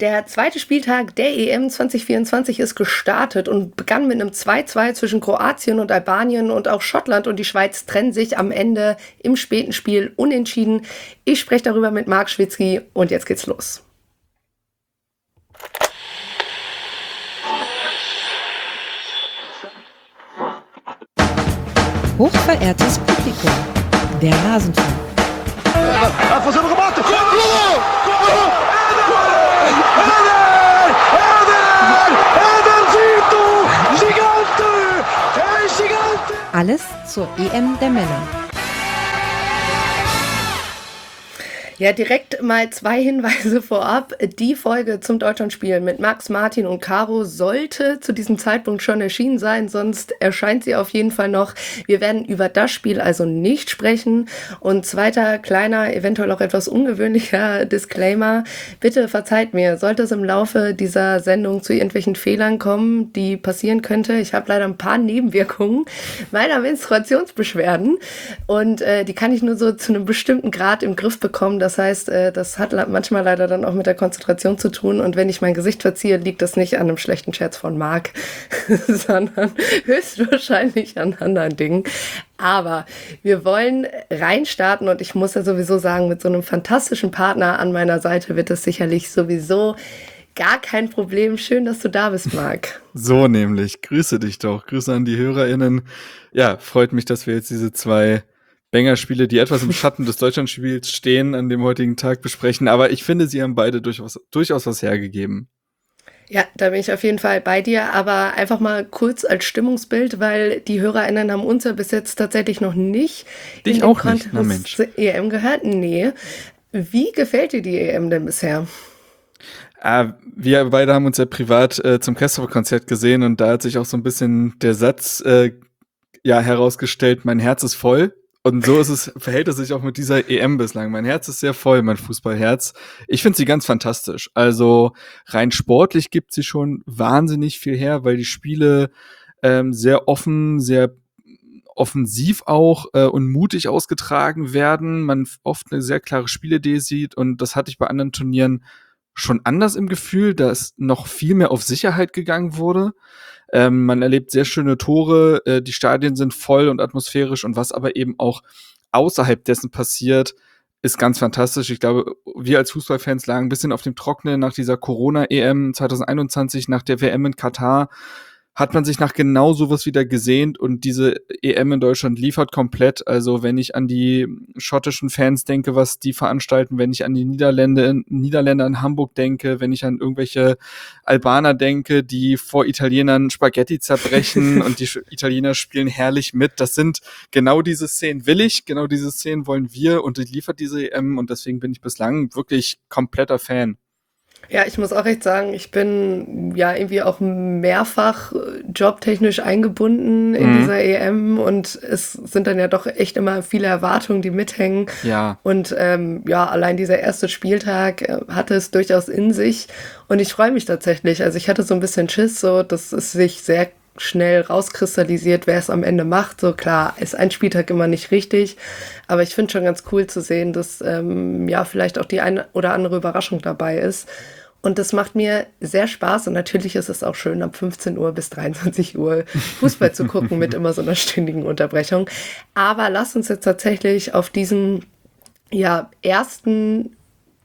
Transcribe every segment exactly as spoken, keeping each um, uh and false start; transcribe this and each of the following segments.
Der zweite Spieltag der E M zwanzig vierundzwanzig ist gestartet und begann mit einem zwei zwei zwischen Kroatien und Albanien, und auch Schottland und die Schweiz trennen sich am Ende im späten Spiel unentschieden. Ich spreche darüber mit Marc Schwitzky und jetzt geht's los. Hochverehrtes Publikum, der Rasenfunk. Alles zur E M der Männer. Ja, direkt mal zwei Hinweise vorab. Die Folge zum Deutschlandspiel mit Max, Martin und Caro sollte zu diesem Zeitpunkt schon erschienen sein, sonst erscheint sie auf jeden Fall noch. Wir werden über das Spiel also nicht sprechen. Und zweiter, kleiner, eventuell auch etwas ungewöhnlicher Disclaimer. Bitte verzeiht mir, sollte es im Laufe dieser Sendung zu irgendwelchen Fehlern kommen, die passieren könnte. Ich habe leider ein paar Nebenwirkungen meiner Menstruationsbeschwerden und äh, die kann ich nur so zu einem bestimmten Grad im Griff bekommen. Das heißt, das hat manchmal leider dann auch mit der Konzentration zu tun. Und wenn ich mein Gesicht verziehe, liegt das nicht an einem schlechten Scherz von Marc, sondern höchstwahrscheinlich an anderen Dingen. Aber wir wollen reinstarten und ich muss ja sowieso sagen, mit so einem fantastischen Partner an meiner Seite wird es sicherlich sowieso gar kein Problem. Schön, dass du da bist, Marc. So nämlich. Grüße dich doch. Grüße an die HörerInnen. Ja, freut mich, dass wir jetzt diese zwei Banger-Spiele, die etwas im Schatten des Deutschlandspiels stehen, an dem heutigen Tag besprechen. Aber ich finde, sie haben beide durchaus, durchaus was hergegeben. Ja, da bin ich auf jeden Fall bei dir. Aber einfach mal kurz als Stimmungsbild, weil die HörerInnen haben uns ja bis jetzt tatsächlich noch nicht Dich in auch den nicht, na Mensch. E M gehört. Nee. Wie gefällt dir die E M denn bisher? Äh, wir beide haben uns ja privat äh, zum Casper-Konzert gesehen und da hat sich auch so ein bisschen der Satz äh, ja herausgestellt, mein Herz ist voll. Und so ist es, verhält es sich auch mit dieser E M bislang. Mein Herz ist sehr voll, mein Fußballherz. Ich finde sie ganz fantastisch. Also rein sportlich gibt sie schon wahnsinnig viel her, weil die Spiele ähm, sehr offen, sehr offensiv auch äh, und mutig ausgetragen werden. Man oft eine sehr klare Spielidee sieht und das hatte ich bei anderen Turnieren schon anders im Gefühl, dass noch viel mehr auf Sicherheit gegangen wurde. Ähm, man erlebt sehr schöne Tore, äh, die Stadien sind voll und atmosphärisch und was aber eben auch außerhalb dessen passiert, ist ganz fantastisch. Ich glaube, wir als Fußballfans lagen ein bisschen auf dem Trockenen nach dieser Corona-E M zwanzig einundzwanzig, nach der W M in Katar. Hat man sich nach genau sowas wieder gesehnt und diese E M in Deutschland liefert komplett. Also wenn ich an die schottischen Fans denke, was die veranstalten, wenn ich an die Niederländer, Niederländer in Hamburg denke, wenn ich an irgendwelche Albaner denke, die vor Italienern Spaghetti zerbrechen und die Italiener spielen herrlich mit. Das sind genau diese Szenen will ich, genau diese Szenen wollen wir und die liefert diese E M und deswegen bin ich bislang wirklich kompletter Fan. Ja, ich muss auch echt sagen, ich bin ja irgendwie auch mehrfach jobtechnisch eingebunden in mhm. dieser E M und es sind dann ja doch echt immer viele Erwartungen, die mithängen. Ja. Und ähm, ja, allein dieser erste Spieltag äh, hatte es durchaus in sich und ich freue mich tatsächlich. Also ich hatte so ein bisschen Schiss, so dass es sich sehr schnell rauskristallisiert, wer es am Ende macht. So klar, ist ein Spieltag immer nicht richtig, aber ich finde schon ganz cool zu sehen, dass ähm, ja vielleicht auch die eine oder andere Überraschung dabei ist. Und das macht mir sehr Spaß und natürlich ist es auch schön, ab fünfzehn Uhr bis dreiundzwanzig Uhr Fußball zu gucken mit immer so einer stündigen Unterbrechung. Aber lasst uns jetzt tatsächlich auf diesen ja ersten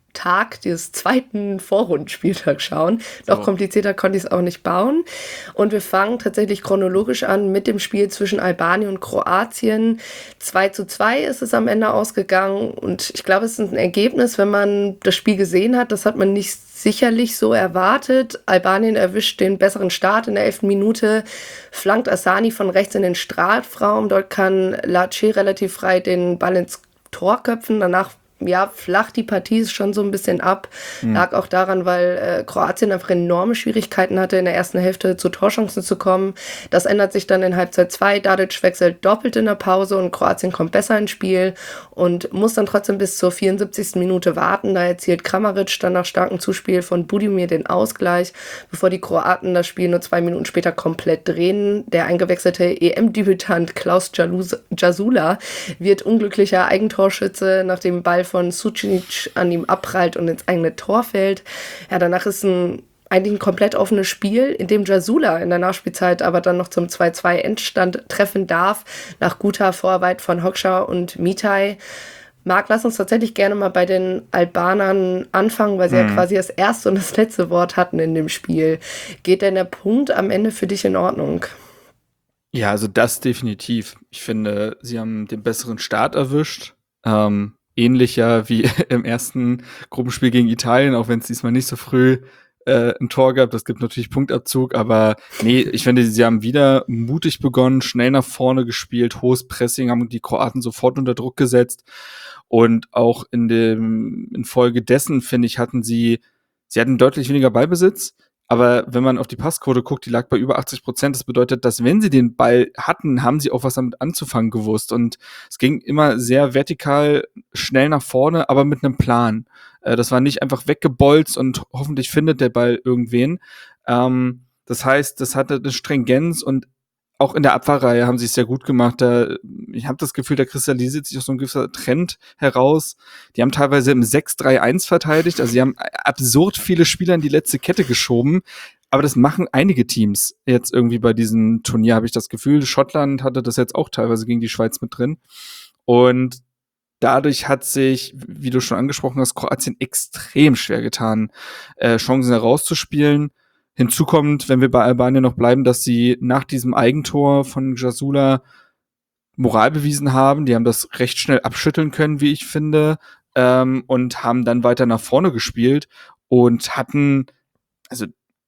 Tag des zweiten Vorrundenspieltags schauen. Noch so komplizierter konnte ich es auch nicht bauen. Und wir fangen tatsächlich chronologisch an mit dem Spiel zwischen Albanien und Kroatien. zwei zu zwei ist es am Ende ausgegangen. Und ich glaube, es ist ein Ergebnis, wenn man das Spiel gesehen hat. Das hat man nicht sicherlich so erwartet. Albanien erwischt den besseren Start in der elften Minute, flankt Asani von rechts in den Strafraum. Dort kann Lache relativ frei den Ball ins Tor köpfen. Danach ja, flacht die Partie schon so ein bisschen ab. Mhm. Lag auch daran, weil äh, Kroatien einfach enorme Schwierigkeiten hatte, in der ersten Hälfte zu Torchancen zu kommen. Das ändert sich dann in Halbzeit zwei. Dadic wechselt doppelt in der Pause und Kroatien kommt besser ins Spiel und muss dann trotzdem bis zur vierundsiebzigsten Minute warten. Da erzielt Kramaric dann nach starkem Zuspiel von Budimir den Ausgleich, bevor die Kroaten das Spiel nur zwei Minuten später komplett drehen. Der eingewechselte E M-Debütant Klaus Jasula wird unglücklicher Eigentorschütze, nach dem Ball von Sucic an ihm abprallt und ins eigene Tor fällt. Ja, danach ist ein eigentlich ein komplett offenes Spiel, in dem Jasula in der Nachspielzeit aber dann noch zum zwei zwei Endstand treffen darf, nach guter Vorarbeit von Hoxha und Mitai. Marc, lass uns tatsächlich gerne mal bei den Albanern anfangen, weil sie mhm. ja quasi das erste und das letzte Wort hatten in dem Spiel. Geht denn der Punkt am Ende für dich in Ordnung? Ja, also das definitiv. Ich finde, sie haben den besseren Start erwischt. Ähm, ähnlicher wie im ersten Gruppenspiel gegen Italien, auch wenn es diesmal nicht so früh äh, ein Tor gab. Das gibt natürlich Punktabzug, aber nee, ich finde, sie haben wieder mutig begonnen, schnell nach vorne gespielt, hohes Pressing, haben die Kroaten sofort unter Druck gesetzt. Und auch in dem, infolge dessen, finde ich, hatten sie, sie hatten deutlich weniger Ballbesitz. Aber wenn man auf die Passquote guckt, die lag bei über achtzig Prozent. Das bedeutet, dass wenn sie den Ball hatten, haben sie auch was damit anzufangen gewusst. Und es ging immer sehr vertikal, schnell nach vorne, aber mit einem Plan. Äh, das war nicht einfach weggebolzt und hoffentlich findet der Ball irgendwen. Ähm, das heißt, das hatte eine Stringenz und auch in der Abwehrreihe haben sie es sehr gut gemacht. Da, ich habe das Gefühl, da kristallisiert sich auch so ein gewisser Trend heraus. Die haben teilweise im sechs drei eins verteidigt. Also sie haben absurd viele Spieler in die letzte Kette geschoben. Aber das machen einige Teams jetzt irgendwie bei diesem Turnier, habe ich das Gefühl. Schottland hatte das jetzt auch teilweise gegen die Schweiz mit drin. Und dadurch hat sich, wie du schon angesprochen hast, Kroatien extrem schwer getan, äh, Chancen herauszuspielen. Hinzu kommt, wenn wir bei Albanien noch bleiben, dass sie nach diesem Eigentor von Jasula Moral bewiesen haben. Die haben das recht schnell abschütteln können, wie ich finde, ähm, und haben dann weiter nach vorne gespielt und hatten, also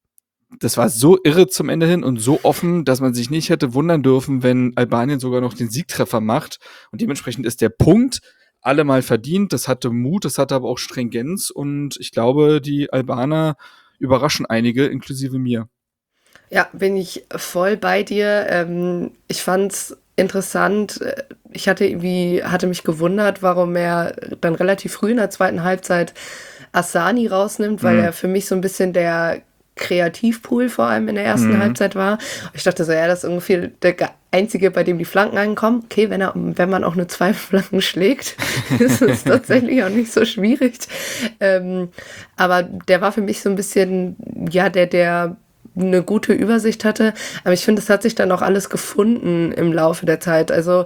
das war so irre zum Ende hin und so offen, dass man sich nicht hätte wundern dürfen, wenn Albanien sogar noch den Siegtreffer macht. Und dementsprechend ist der Punkt allemal verdient. Das hatte Mut, das hatte aber auch Stringenz. Und ich glaube, die Albaner überraschen einige, inklusive mir. Ja, bin ich voll bei dir. Ähm, ich fand's interessant. Ich hatte irgendwie, hatte mich gewundert, warum er dann relativ früh in der zweiten Halbzeit Asani rausnimmt, weil mhm. er für mich so ein bisschen der Kreativpool vor allem in der ersten mhm. Halbzeit war. Ich dachte so, ja, das ist irgendwie der Einzige, bei dem die Flanken ankommen. Okay, wenn, er, wenn man auch nur zwei Flanken schlägt, ist es tatsächlich auch nicht so schwierig. Ähm, aber der war für mich so ein bisschen, ja, der, der eine gute Übersicht hatte. Aber ich finde, es hat sich dann auch alles gefunden im Laufe der Zeit. Also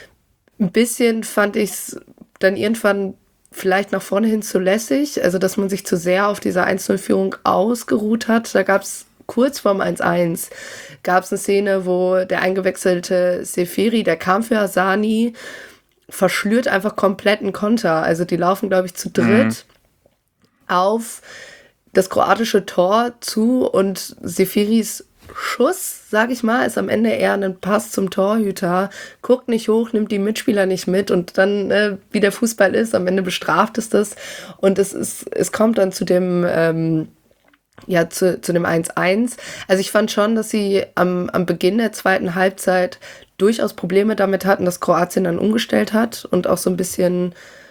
ein bisschen fand ich es dann irgendwann vielleicht nach vorne hin zu lässig, also dass man sich zu sehr auf dieser eins null Führung ausgeruht hat. Da gab es kurz vorm eins eins gab es eine Szene, wo der eingewechselte Seferi, der kam für Asani, verschlürt einfach komplett einen Konter. Also die laufen, glaube ich, zu dritt mhm. auf das kroatische Tor zu und Seferis Schuss, sag ich mal, ist am Ende eher ein Pass zum Torhüter, guckt nicht hoch, nimmt die Mitspieler nicht mit und dann, äh, wie der Fußball ist, am Ende bestraft es das und es ist, es kommt dann zu dem, ähm, ja, zu, zu dem eins eins. Also ich fand schon, dass sie am, am Beginn der zweiten Halbzeit durchaus Probleme damit hatten, dass Kroatien dann umgestellt hat und auch so ein bisschen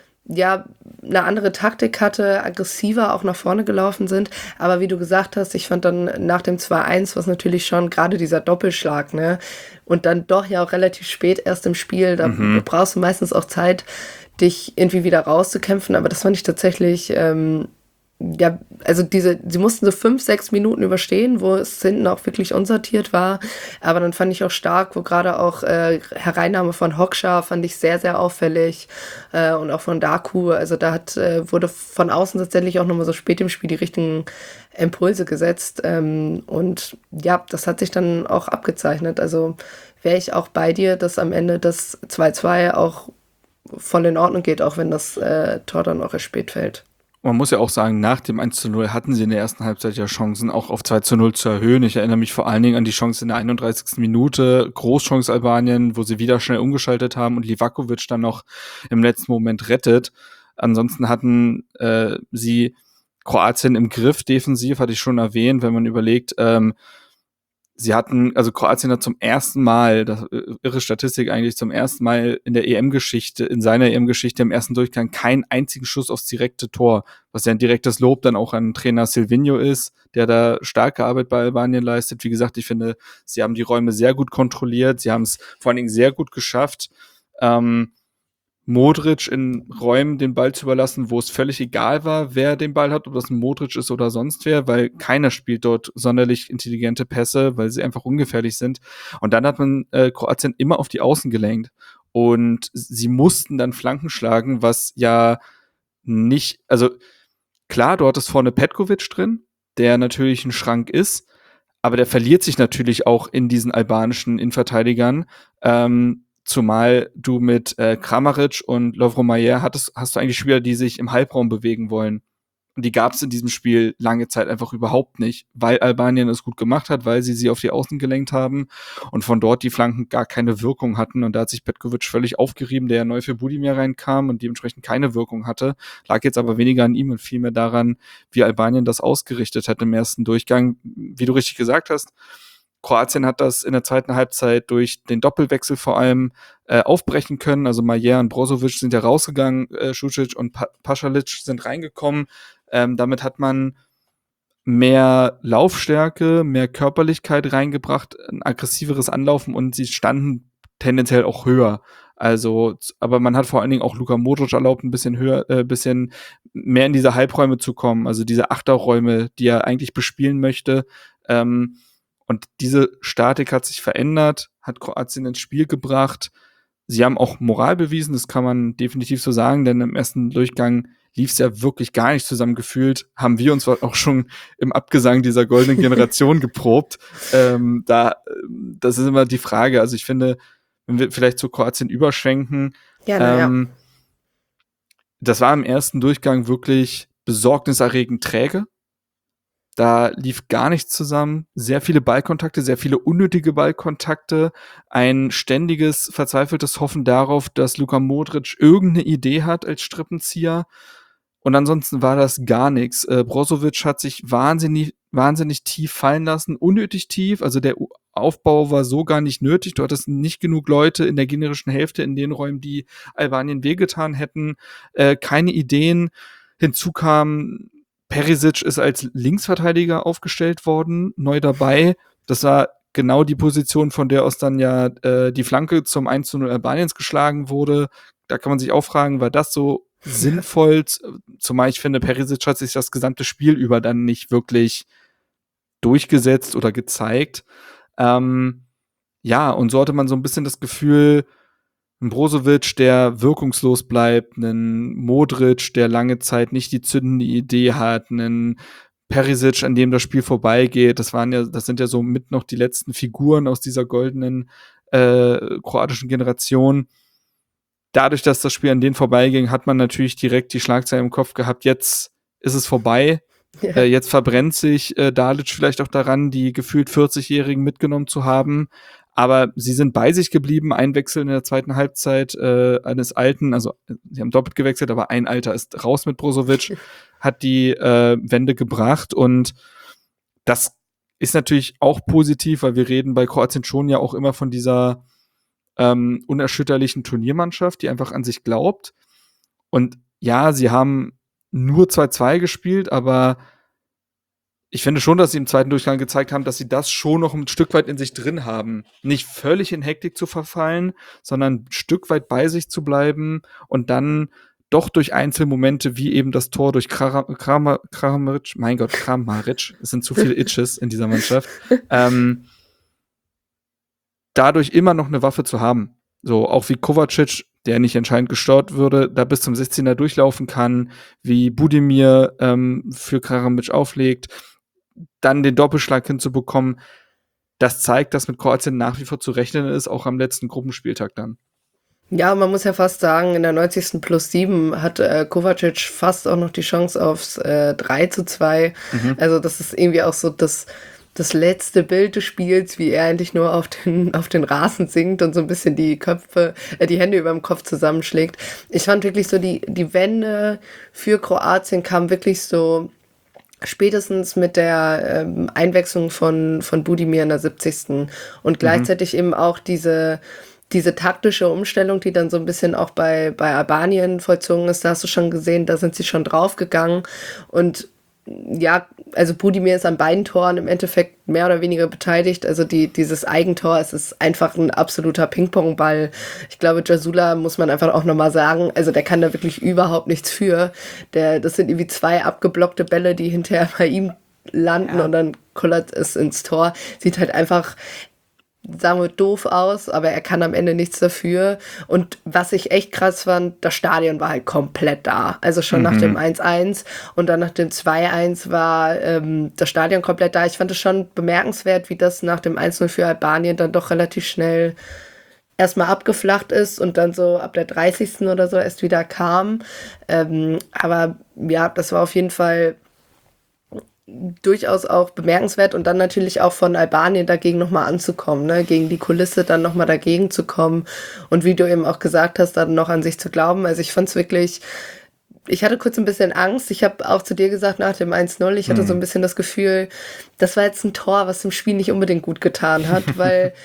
ja, eine andere Taktik hatte, aggressiver auch nach vorne gelaufen sind. Aber wie du gesagt hast, ich fand dann nach dem zwei eins, was natürlich schon gerade dieser Doppelschlag, ne, und dann doch ja auch relativ spät erst im Spiel, da mhm. brauchst du meistens auch Zeit, dich irgendwie wieder rauszukämpfen. Aber das fand ich tatsächlich, ähm, ja, also diese, sie mussten so fünf, sechs Minuten überstehen, wo es hinten auch wirklich unsortiert war. Aber dann fand ich auch stark, wo gerade auch äh, Hereinnahme von Hoxha fand ich sehr, sehr auffällig äh, und auch von Daku. Also da hat, äh, wurde von außen tatsächlich auch nochmal so spät im Spiel die richtigen Impulse gesetzt. Ähm, und ja, das hat sich dann auch abgezeichnet. Also wäre ich auch bei dir, dass am Ende das zwei zwei auch voll in Ordnung geht, auch wenn das äh, Tor dann auch erst spät fällt. Man muss ja auch sagen, nach dem eins zu null hatten sie in der ersten Halbzeit ja Chancen, auch auf zwei zu null zu erhöhen. Ich erinnere mich vor allen Dingen an die Chance in der einunddreißigsten Minute, Großchance Albanien, wo sie wieder schnell umgeschaltet haben und Livakovic dann noch im letzten Moment rettet. Ansonsten hatten äh, sie Kroatien im Griff, defensiv, hatte ich schon erwähnt, wenn man überlegt, ähm, sie hatten, also Kroatien hat zum ersten Mal, das irre Statistik eigentlich, zum ersten Mal in der E M-Geschichte, in seiner E M-Geschichte im ersten Durchgang keinen einzigen Schuss aufs direkte Tor, was ja ein direktes Lob dann auch an Trainer Silvinho ist, der da starke Arbeit bei Albanien leistet. Wie gesagt, ich finde, sie haben die Räume sehr gut kontrolliert, sie haben es vor allen Dingen sehr gut geschafft, ähm, Modric in Räumen den Ball zu überlassen, wo es völlig egal war, wer den Ball hat, ob das ein Modric ist oder sonst wer, weil keiner spielt dort sonderlich intelligente Pässe, weil sie einfach ungefährlich sind. Und dann hat man äh, Kroatien immer auf die Außen gelenkt. Und sie mussten dann Flanken schlagen, was ja nicht, also klar, du hattest vorne Petkovic drin, der natürlich ein Schrank ist, aber der verliert sich natürlich auch in diesen albanischen Innenverteidigern. Ähm, zumal du mit äh, Kramaric und Lovro Majer hattest, hast du eigentlich Spieler, die sich im Halbraum bewegen wollen. Und die gab es in diesem Spiel lange Zeit einfach überhaupt nicht, weil Albanien es gut gemacht hat, weil sie sie auf die Außen gelenkt haben und von dort die Flanken gar keine Wirkung hatten. Und da hat sich Petkovic völlig aufgerieben, der neu für Budimir reinkam und dementsprechend keine Wirkung hatte. Lag jetzt aber weniger an ihm und vielmehr daran, wie Albanien das ausgerichtet hat im ersten Durchgang. Wie du richtig gesagt hast, Kroatien hat das in der zweiten Halbzeit durch den Doppelwechsel vor allem äh, aufbrechen können. Also Majer und Brozovic sind ja rausgegangen, äh, Šušić und pa- Pasalic sind reingekommen. Ähm, damit hat man mehr Laufstärke, mehr Körperlichkeit reingebracht, ein aggressiveres Anlaufen und sie standen tendenziell auch höher. Also, aber man hat vor allen Dingen auch Luka Modric erlaubt, ein bisschen höher, äh, bisschen mehr in diese Halbräume zu kommen, also diese Achterräume, die er eigentlich bespielen möchte. Ähm, und diese Statik hat sich verändert, hat Kroatien ins Spiel gebracht. Sie haben auch Moral bewiesen, das kann man definitiv so sagen, denn im ersten Durchgang lief es ja wirklich gar nicht zusammen gefühlt. Haben wir uns auch schon im Abgesang dieser goldenen Generation geprobt. Ähm, da, das ist immer die Frage. Also ich finde, wenn wir vielleicht zu Kroatien überschwenken, Ja, naja. ähm, das war im ersten Durchgang wirklich besorgniserregend träge. Da lief gar nichts zusammen. Sehr viele Ballkontakte, sehr viele unnötige Ballkontakte. Ein ständiges, verzweifeltes Hoffen darauf, dass Luka Modric irgendeine Idee hat als Strippenzieher. Und ansonsten war das gar nichts. Äh, Brozovic hat sich wahnsinnig, wahnsinnig tief fallen lassen, unnötig tief. Also der Aufbau war so gar nicht nötig. Du hattest nicht genug Leute in der gegnerischen Hälfte in den Räumen, die Albanien wehgetan hätten. Äh, keine Ideen. Hinzu kam, Perisic ist als Linksverteidiger aufgestellt worden, neu dabei. Das war genau die Position, von der aus dann ja äh, die Flanke zum eins zu null Albaniens geschlagen wurde. Da kann man sich auch fragen, war das so sinnvoll? Zumal ich finde, Perisic hat sich das gesamte Spiel über dann nicht wirklich durchgesetzt oder gezeigt. Ähm, ja, und so hatte man so ein bisschen das Gefühl, ein Brozovic, der wirkungslos bleibt, einen Modric, der lange Zeit nicht die zündende Idee hat, einen Perisic, an dem das Spiel vorbeigeht. Das waren ja, das sind ja so mit noch die letzten Figuren aus dieser goldenen äh, kroatischen Generation. Dadurch, dass das Spiel an denen vorbeiging, hat man natürlich direkt die Schlagzeile im Kopf gehabt, jetzt ist es vorbei. Ja. Äh, jetzt verbrennt sich äh, Dalic vielleicht auch daran, die gefühlt vierzig-Jährigen mitgenommen zu haben. Aber sie sind bei sich geblieben. Ein Wechsel in der zweiten Halbzeit äh, eines Alten, also sie haben doppelt gewechselt, aber ein Alter ist raus mit Brozovic, hat die äh, Wende gebracht. Und das ist natürlich auch positiv, weil wir reden bei Kroatien schon ja auch immer von dieser ähm, unerschütterlichen Turniermannschaft, die einfach an sich glaubt. Und ja, sie haben nur zwei zwei gespielt, aber ich finde schon, dass sie im zweiten Durchgang gezeigt haben, dass sie das schon noch ein Stück weit in sich drin haben. Nicht völlig in Hektik zu verfallen, sondern ein Stück weit bei sich zu bleiben und dann doch durch Einzelmomente wie eben das Tor durch Kramaric, Kramar, Kramaric, mein Gott, Kramaric, es sind zu viele Itches in dieser Mannschaft, ähm, dadurch immer noch eine Waffe zu haben. So, auch wie Kovacic, der nicht entscheidend gestört würde, da bis zum sechzehner durchlaufen kann, wie Budimir ähm, für Kramaric auflegt, dann den Doppelschlag hinzubekommen, das zeigt, dass mit Kroatien nach wie vor zu rechnen ist, auch am letzten Gruppenspieltag dann. Ja, man muss ja fast sagen, in der neunzigsten plus sieben hat äh, Kovacic fast auch noch die Chance aufs äh, drei zu zwei. Mhm. Also das ist irgendwie auch so das, das letzte Bild des Spiels, wie er eigentlich nur auf den, auf den Rasen sinkt und so ein bisschen die Köpfe, äh, die Hände über dem Kopf zusammenschlägt. Ich fand wirklich so, die, die Wende für Kroatien kam wirklich so spätestens mit der ähm, Einwechslung von, von Budimir in der siebzigsten Und gleichzeitig mhm. eben auch diese, diese taktische Umstellung, die dann so ein bisschen auch bei, bei Albanien vollzogen ist. Da hast du schon gesehen, da sind sie schon draufgegangen. Und ja, also Budimir ist an beiden Toren im Endeffekt mehr oder weniger beteiligt. Also die, dieses Eigentor, es ist einfach ein absoluter Ping-Pong-Ball. Ich glaube, Jasula muss man einfach auch nochmal sagen, also der kann da wirklich überhaupt nichts für. Der, das sind irgendwie zwei abgeblockte Bälle, die hinterher bei ihm landen ja. und dann kullert es ins Tor. Sieht halt einfach, sagen wir, doof aus, aber er kann am Ende nichts dafür. Und was ich echt krass fand, das Stadion war halt komplett da. Also schon mhm. nach dem eins eins und dann nach dem zwei eins war ähm, das Stadion komplett da. Ich fand es schon bemerkenswert, wie das nach dem eins null für Albanien dann doch relativ schnell erstmal abgeflacht ist und dann so ab der dreißigsten oder so erst wieder kam. Ähm, aber ja, das war auf jeden Fall durchaus auch bemerkenswert und dann natürlich auch von Albanien dagegen nochmal anzukommen, ne? Gegen die Kulisse dann nochmal dagegen zu kommen und wie du eben auch gesagt hast, dann noch an sich zu glauben. Also ich fand es wirklich, ich hatte kurz ein bisschen Angst. Ich habe auch zu dir gesagt nach dem eins null, ich hatte hm. so ein bisschen das Gefühl, das war jetzt ein Tor, was dem Spiel nicht unbedingt gut getan hat, weil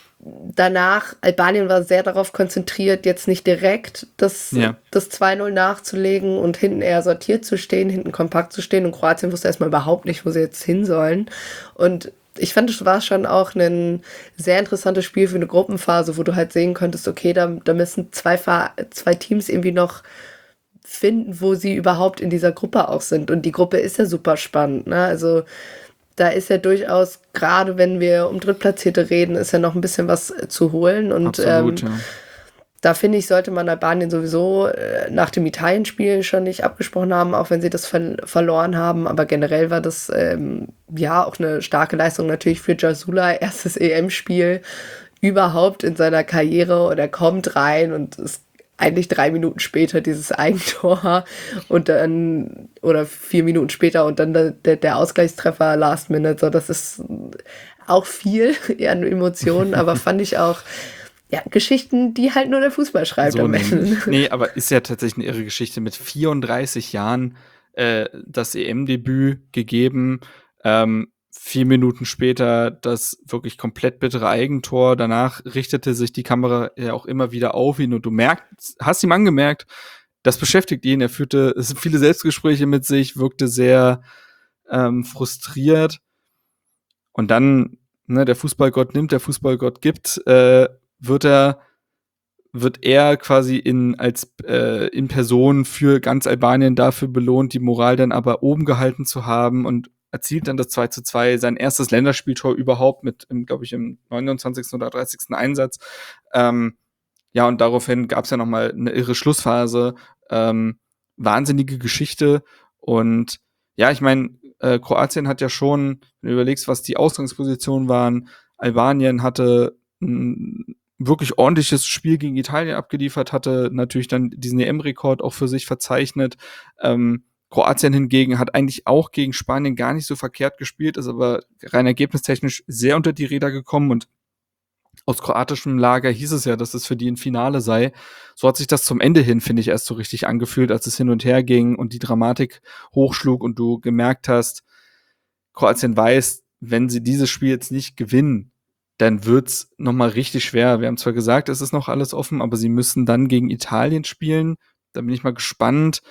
danach, Albanien war sehr darauf konzentriert, jetzt nicht direkt das, ja. das zwei null nachzulegen und hinten eher sortiert zu stehen, hinten kompakt zu stehen und Kroatien wusste erstmal überhaupt nicht, wo sie jetzt hin sollen. Und ich fand, es war schon auch ein sehr interessantes Spiel für eine Gruppenphase, wo du halt sehen konntest, okay, da, da müssen zwei, zwei Teams irgendwie noch finden, wo sie überhaupt in dieser Gruppe auch sind. Und die Gruppe ist ja super spannend, ne? Also da ist ja durchaus, gerade wenn wir um Drittplatzierte reden, ist ja noch ein bisschen was zu holen. Und Absolut, ähm, ja. da finde ich, sollte man Albanien sowieso äh, nach dem Italien-Spiel schon nicht abgesprochen haben, auch wenn sie das ver- verloren haben. Aber generell war das ähm, ja auch eine starke Leistung natürlich für Jasula. Erstes E M-Spiel überhaupt in seiner Karriere und er kommt rein und es eigentlich drei Minuten später dieses Eigentor und dann, oder vier Minuten später und dann der, der Ausgleichstreffer Last Minute. So, das ist auch viel an Emotionen, aber fand ich auch, ja, Geschichten, die halt nur der Fußball schreibt so am Ende. Nee, aber ist ja tatsächlich eine irre Geschichte. Mit vierunddreißig Jahren äh, das E M-Debüt gegeben, ähm, Vier Minuten später das wirklich komplett bittere Eigentor. Danach richtete sich die Kamera ja auch immer wieder auf ihn und du merkst, hast ihm angemerkt, das beschäftigt ihn. Er führte viele Selbstgespräche mit sich, wirkte sehr ähm, frustriert. Und dann, ne, der Fußballgott nimmt, der Fußballgott gibt, äh, wird er wird er quasi in als äh, in Person für ganz Albanien dafür belohnt, die Moral dann aber oben gehalten zu haben und erzielt dann das zwei zu zwei, sein erstes Länderspieltor überhaupt mit, glaube ich, im neunundzwanzigsten oder dreißigsten Einsatz. Ähm, ja, und daraufhin gab es ja noch mal eine irre Schlussphase. Ähm, wahnsinnige Geschichte. Und ja, ich meine, äh, Kroatien hat ja schon, wenn du überlegst, was die Ausgangspositionen waren, Albanien hatte ein wirklich ordentliches Spiel gegen Italien abgeliefert, hatte natürlich dann diesen E M-Rekord auch für sich verzeichnet. Ähm, Kroatien hingegen hat eigentlich auch gegen Spanien gar nicht so verkehrt gespielt, ist aber rein ergebnistechnisch sehr unter die Räder gekommen und aus kroatischem Lager hieß es ja, dass es für die ein Finale sei. So hat sich das zum Ende hin, finde ich, erst so richtig angefühlt, als es hin und her ging und die Dramatik hochschlug und du gemerkt hast, Kroatien weiß, wenn sie dieses Spiel jetzt nicht gewinnen, dann wird's nochmal richtig schwer. Wir haben zwar gesagt, es ist noch alles offen, aber sie müssen dann gegen Italien spielen. Da bin ich mal gespannt,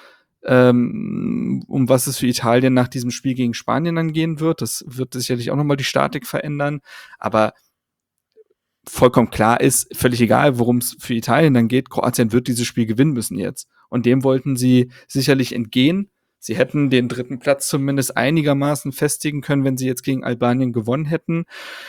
ähm, um was es für Italien nach diesem Spiel gegen Spanien dann gehen wird. Das wird sicherlich auch nochmal die Statik verändern. Aber vollkommen klar ist, völlig egal, worum es für Italien dann geht, Kroatien wird dieses Spiel gewinnen müssen jetzt. Und dem wollten sie sicherlich entgehen. Sie hätten den dritten Platz zumindest einigermaßen festigen können, wenn sie jetzt gegen Albanien gewonnen hätten.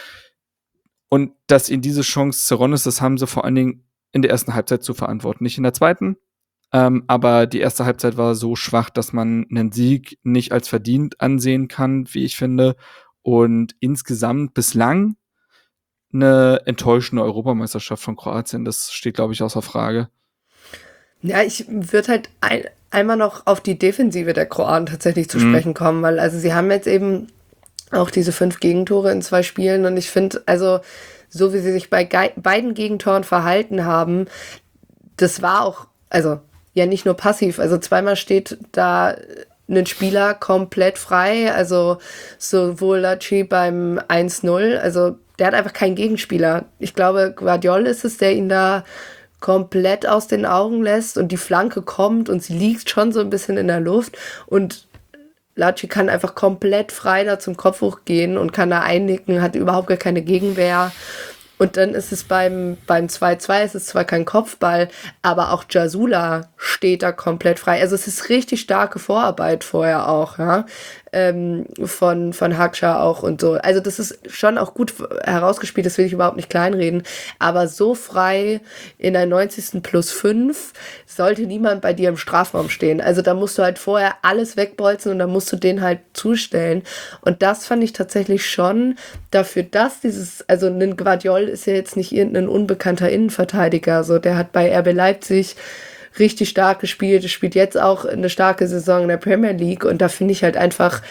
Und dass ihnen diese Chance zerronnen ist, das haben sie vor allen Dingen in der ersten Halbzeit zu verantworten. Nicht in der zweiten, ähm, aber die erste Halbzeit war so schwach, dass man einen Sieg nicht als verdient ansehen kann, wie ich finde. Und insgesamt bislang eine enttäuschende Europameisterschaft von Kroatien. Das steht, glaube ich, außer Frage. Ja, ich würde halt ein, einmal noch auf die Defensive der Kroaten tatsächlich zu mhm. sprechen kommen, weil also sie haben jetzt eben auch diese fünf Gegentore in zwei Spielen und ich finde, also so wie sie sich bei ge- beiden Gegentoren verhalten haben, das war auch, also ja nicht nur passiv, also zweimal steht da ein Spieler komplett frei, also sowohl Laci beim eins null, also der hat einfach keinen Gegenspieler. Ich glaube, Guardiol ist es, der ihn da komplett aus den Augen lässt und die Flanke kommt und sie liegt schon so ein bisschen in der Luft und Laci kann einfach komplett frei da zum Kopf hochgehen und kann da einnicken, hat überhaupt gar keine Gegenwehr. Und dann ist es beim, beim zwei zwei, es ist zwar kein Kopfball, aber auch Jasula steht da komplett frei. Also es ist richtig starke Vorarbeit vorher auch, ja, ähm, von, von Haksha auch und so. Also das ist schon auch gut herausgespielt, das will ich überhaupt nicht kleinreden, aber so frei in der neunzigsten plus fünf sollte niemand bei dir im Strafraum stehen. Also da musst du halt vorher alles wegbolzen und dann musst du den halt zustellen. Und das fand ich tatsächlich schon dafür, dass dieses, also ein Gvardiol ist ja jetzt nicht irgendein unbekannter Innenverteidiger, so der hat bei R B Leipzig richtig stark gespielt, spielt jetzt auch eine starke Saison in der Premier League und da finde ich halt einfach,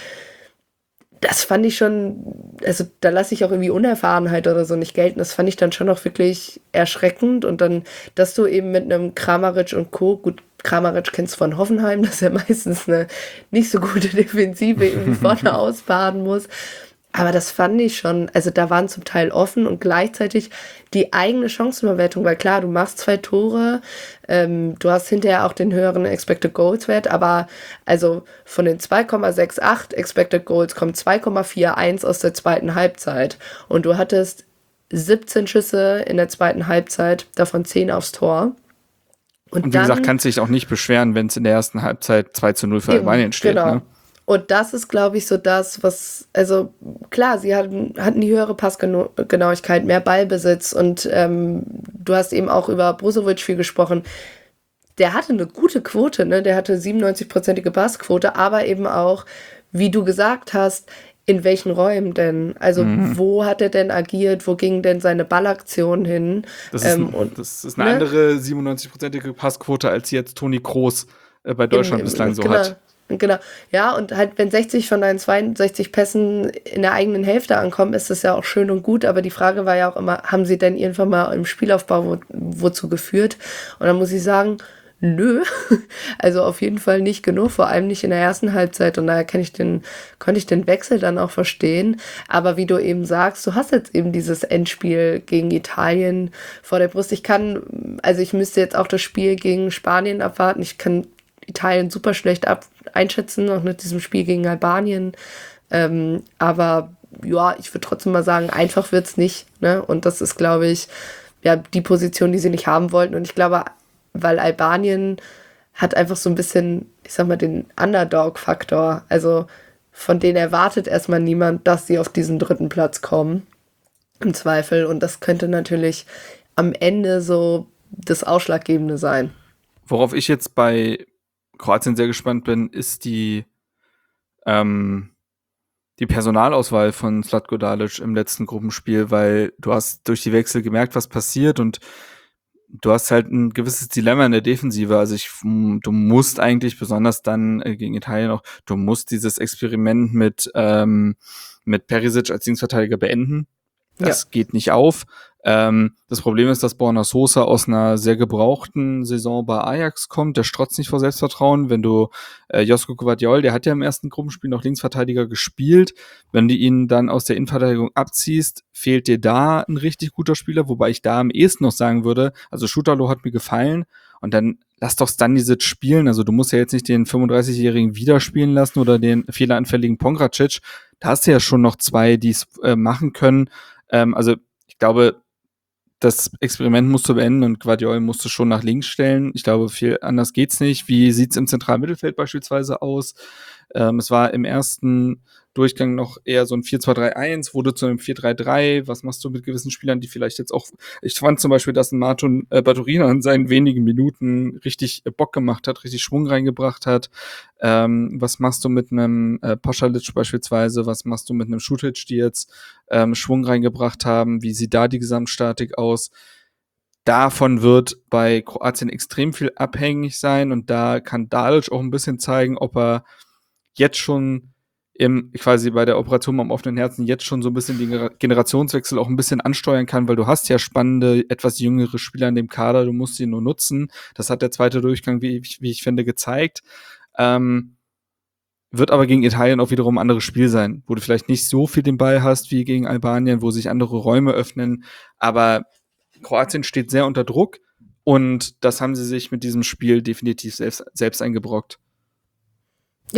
das fand ich schon, also da lasse ich auch irgendwie Unerfahrenheit oder so nicht gelten, das fand ich dann schon auch wirklich erschreckend und dann, dass du eben mit einem Kramaric und Co., gut, Kramaric kennst du von Hoffenheim, dass er meistens eine nicht so gute Defensive irgendwie vorne ausbaden muss. Aber das fand ich schon, also da waren zum Teil offen und gleichzeitig die eigene Chancenverwertung, weil klar, du machst zwei Tore, ähm, du hast hinterher auch den höheren Expected Goals Wert, aber also von den zwei Komma acht Expected Goals kommt zwei Komma einundvierzig aus der zweiten Halbzeit und du hattest siebzehn Schüsse in der zweiten Halbzeit, davon zehn aufs Tor. Und, und wie dann, gesagt, kannst du dich auch nicht beschweren, wenn es in der ersten Halbzeit zwei zu null für Albanien steht, genau. Ne? Und das ist, glaube ich, so das, was, also klar, sie hatten, hatten die höhere Passgenauigkeit, mehr Ballbesitz und ähm, du hast eben auch über Brozovic viel gesprochen. Der hatte eine gute Quote, ne? Der hatte siebenundneunzig-prozentige Passquote, aber eben auch, wie du gesagt hast, in welchen Räumen denn? Also mhm. wo hat er denn agiert? Wo ging denn seine Ballaktion hin? Das ist, ähm, und, das ist eine ne? andere siebenundneunzig-prozentige Passquote, als jetzt Toni Kroos äh, bei Deutschland Im, im, bislang so genau. hat. Genau, ja, und halt, wenn sechzig von deinen zweiundsechzig Pässen in der eigenen Hälfte ankommen, ist das ja auch schön und gut, aber die Frage war ja auch immer, haben sie denn irgendwann mal im Spielaufbau wo, wozu geführt? Und dann muss ich sagen, nö, also auf jeden Fall nicht genug, vor allem nicht in der ersten Halbzeit und daher kann ich den, konnte ich den Wechsel dann auch verstehen, aber wie du eben sagst, du hast jetzt eben dieses Endspiel gegen Italien vor der Brust. Ich kann, also ich müsste jetzt auch das Spiel gegen Spanien abwarten, ich kann Italien super schlecht ab einschätzen, auch mit diesem Spiel gegen Albanien. Ähm, aber ja, ich würde trotzdem mal sagen, einfach wird's nicht. Ne? Und das ist, glaube ich, ja, die Position, die sie nicht haben wollten. Und ich glaube, weil Albanien hat einfach so ein bisschen, ich sag mal, den Underdog-Faktor. Also von denen erwartet erstmal niemand, dass sie auf diesen dritten Platz kommen. Im Zweifel. Und das könnte natürlich am Ende so das Ausschlaggebende sein. Worauf ich jetzt bei Kroatien sehr gespannt bin, ist die ähm, die Personalauswahl von Zlatko Dalic im letzten Gruppenspiel, weil du hast durch die Wechsel gemerkt, was passiert und du hast halt ein gewisses Dilemma in der Defensive. Also ich, du musst eigentlich, besonders dann äh, gegen Italien auch, du musst dieses Experiment mit ähm, mit Perisic als Linksverteidiger beenden. Das ja. geht nicht auf. Ähm, das Problem ist, dass Borna Sosa aus einer sehr gebrauchten Saison bei Ajax kommt. Der strotzt nicht vor Selbstvertrauen. Wenn du äh, Josko Gvardiol, der hat ja im ersten Gruppenspiel noch Linksverteidiger gespielt. Wenn du ihn dann aus der Innenverteidigung abziehst, fehlt dir da ein richtig guter Spieler, wobei ich da am ehesten noch sagen würde, also Schutalo hat mir gefallen und dann lass doch Stanisic spielen. Also du musst ja jetzt nicht den fünfunddreißigjährigen wieder spielen lassen oder den fehleranfälligen Pongracic. Da hast du ja schon noch zwei, die es äh, machen können. Ähm, also ich glaube, das Experiment musst du beenden und Gvardiol musst du schon nach links stellen. Ich glaube, viel anders geht's nicht. Wie sieht's im zentralen Mittelfeld beispielsweise aus? Ähm, es war im ersten Durchgang noch eher so ein vier zwei drei eins, wurde zu einem vier drei drei. Was machst du mit gewissen Spielern, die vielleicht jetzt auch, ich fand zum Beispiel, dass ein Martin äh, Baturina in seinen wenigen Minuten richtig äh, Bock gemacht hat, richtig Schwung reingebracht hat. Ähm, was machst du mit einem äh, Pasalic beispielsweise? Was machst du mit einem Šutic, die jetzt ähm, Schwung reingebracht haben? Wie sieht da die Gesamtstatik aus? Davon wird bei Kroatien extrem viel abhängig sein und da kann Dalic auch ein bisschen zeigen, ob er jetzt schon im, quasi bei der Operation am offenen Herzen jetzt schon so ein bisschen den Generationswechsel auch ein bisschen ansteuern kann, weil du hast ja spannende, etwas jüngere Spieler in dem Kader, du musst sie nur nutzen. Das hat der zweite Durchgang, wie ich, wie ich finde, gezeigt. Ähm, wird aber gegen Italien auch wiederum ein anderes Spiel sein, wo du vielleicht nicht so viel den Ball hast wie gegen Albanien, wo sich andere Räume öffnen, aber Kroatien steht sehr unter Druck und das haben sie sich mit diesem Spiel definitiv selbst, selbst eingebrockt. Ja,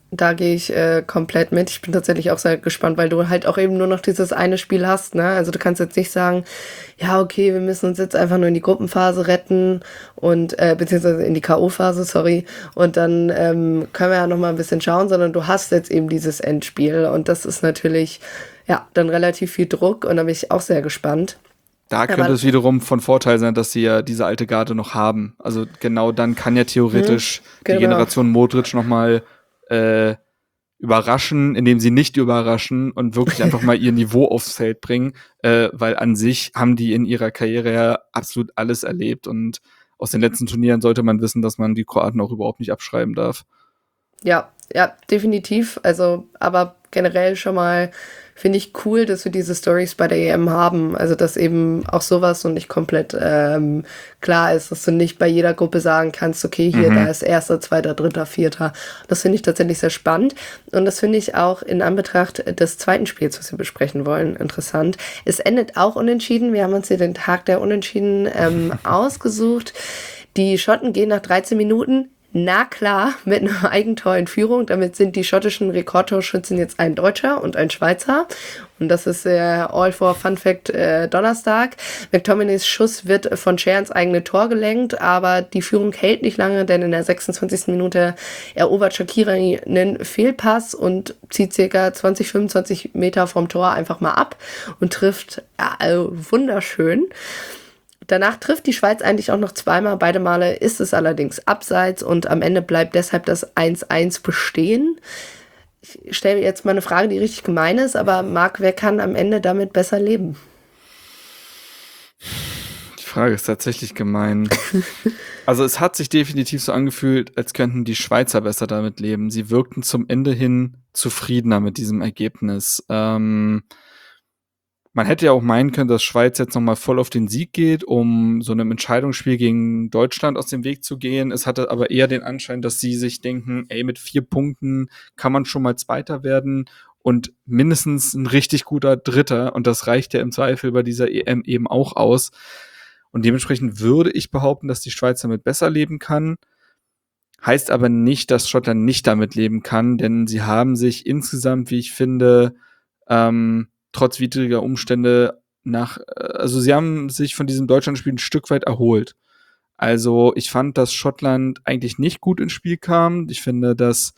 Da gehe ich äh, komplett mit. Ich bin tatsächlich auch sehr gespannt, weil du halt auch eben nur noch dieses eine Spiel hast, ne? Also du kannst jetzt nicht sagen, ja, okay, wir müssen uns jetzt einfach nur in die Gruppenphase retten und äh, beziehungsweise in die K O-Phase, sorry, und dann ähm, können wir ja noch mal ein bisschen schauen, sondern du hast jetzt eben dieses Endspiel und das ist natürlich, ja, dann relativ viel Druck und da bin ich auch sehr gespannt. Da könnte Aber- es wiederum von Vorteil sein, dass sie ja diese alte Garde noch haben. Also genau dann kann ja theoretisch genau. die Generation Modric noch mal äh, überraschen, indem sie nicht überraschen und wirklich einfach mal ihr Niveau aufs Feld bringen, äh, weil an sich haben die in ihrer Karriere ja absolut alles erlebt und aus den letzten Turnieren sollte man wissen, dass man die Kroaten auch überhaupt nicht abschreiben darf. Ja, ja, definitiv. Also, aber generell schon mal finde ich cool, dass wir diese Stories bei der E M haben. Also, dass eben auch sowas und nicht komplett ähm, klar ist, dass du nicht bei jeder Gruppe sagen kannst, okay, hier, Mhm. da ist erster, zweiter, dritter, vierter. Das finde ich tatsächlich sehr spannend. Und das finde ich auch in Anbetracht des zweiten Spiels, was wir besprechen wollen, interessant. Es endet auch unentschieden. Wir haben uns hier den Tag der Unentschieden ähm, ausgesucht. Die Schotten gehen nach dreizehn Minuten. Na klar, mit einem Eigentor in Führung. Damit sind die schottischen Rekordtorschützen jetzt ein Deutscher und ein Schweizer. Und das ist der All for Fun Fact äh, Donnerstag. McTominays Schuss wird von Cher ins eigene Tor gelenkt, aber die Führung hält nicht lange, denn in der sechsundzwanzigsten Minute erobert Shaqiri einen Fehlpass und zieht circa zwanzig, fünfundzwanzig Meter vom Tor einfach mal ab und trifft ja, also wunderschön. Danach trifft die Schweiz eigentlich auch noch zweimal. Beide Male ist es allerdings abseits und am Ende bleibt deshalb das eins eins bestehen. Ich stelle jetzt mal eine Frage, die richtig gemein ist, aber Marc, wer kann am Ende damit besser leben? Die Frage ist tatsächlich gemein. Also es hat sich definitiv so angefühlt, als könnten die Schweizer besser damit leben. Sie wirkten zum Ende hin zufriedener mit diesem Ergebnis. Ähm, man hätte ja auch meinen können, dass Schweiz jetzt nochmal voll auf den Sieg geht, um so einem Entscheidungsspiel gegen Deutschland aus dem Weg zu gehen. Es hatte aber eher den Anschein, dass sie sich denken, ey, mit vier Punkten kann man schon mal Zweiter werden und mindestens ein richtig guter Dritter. Und das reicht ja im Zweifel bei dieser E M eben auch aus. Und dementsprechend würde ich behaupten, dass die Schweiz damit besser leben kann. Heißt aber nicht, dass Schottland nicht damit leben kann, denn sie haben sich insgesamt, wie ich finde, ähm, trotz widriger Umstände nach, also sie haben sich von diesem Deutschlandspiel ein Stück weit erholt. Also ich fand, dass Schottland eigentlich nicht gut ins Spiel kam. Ich finde, dass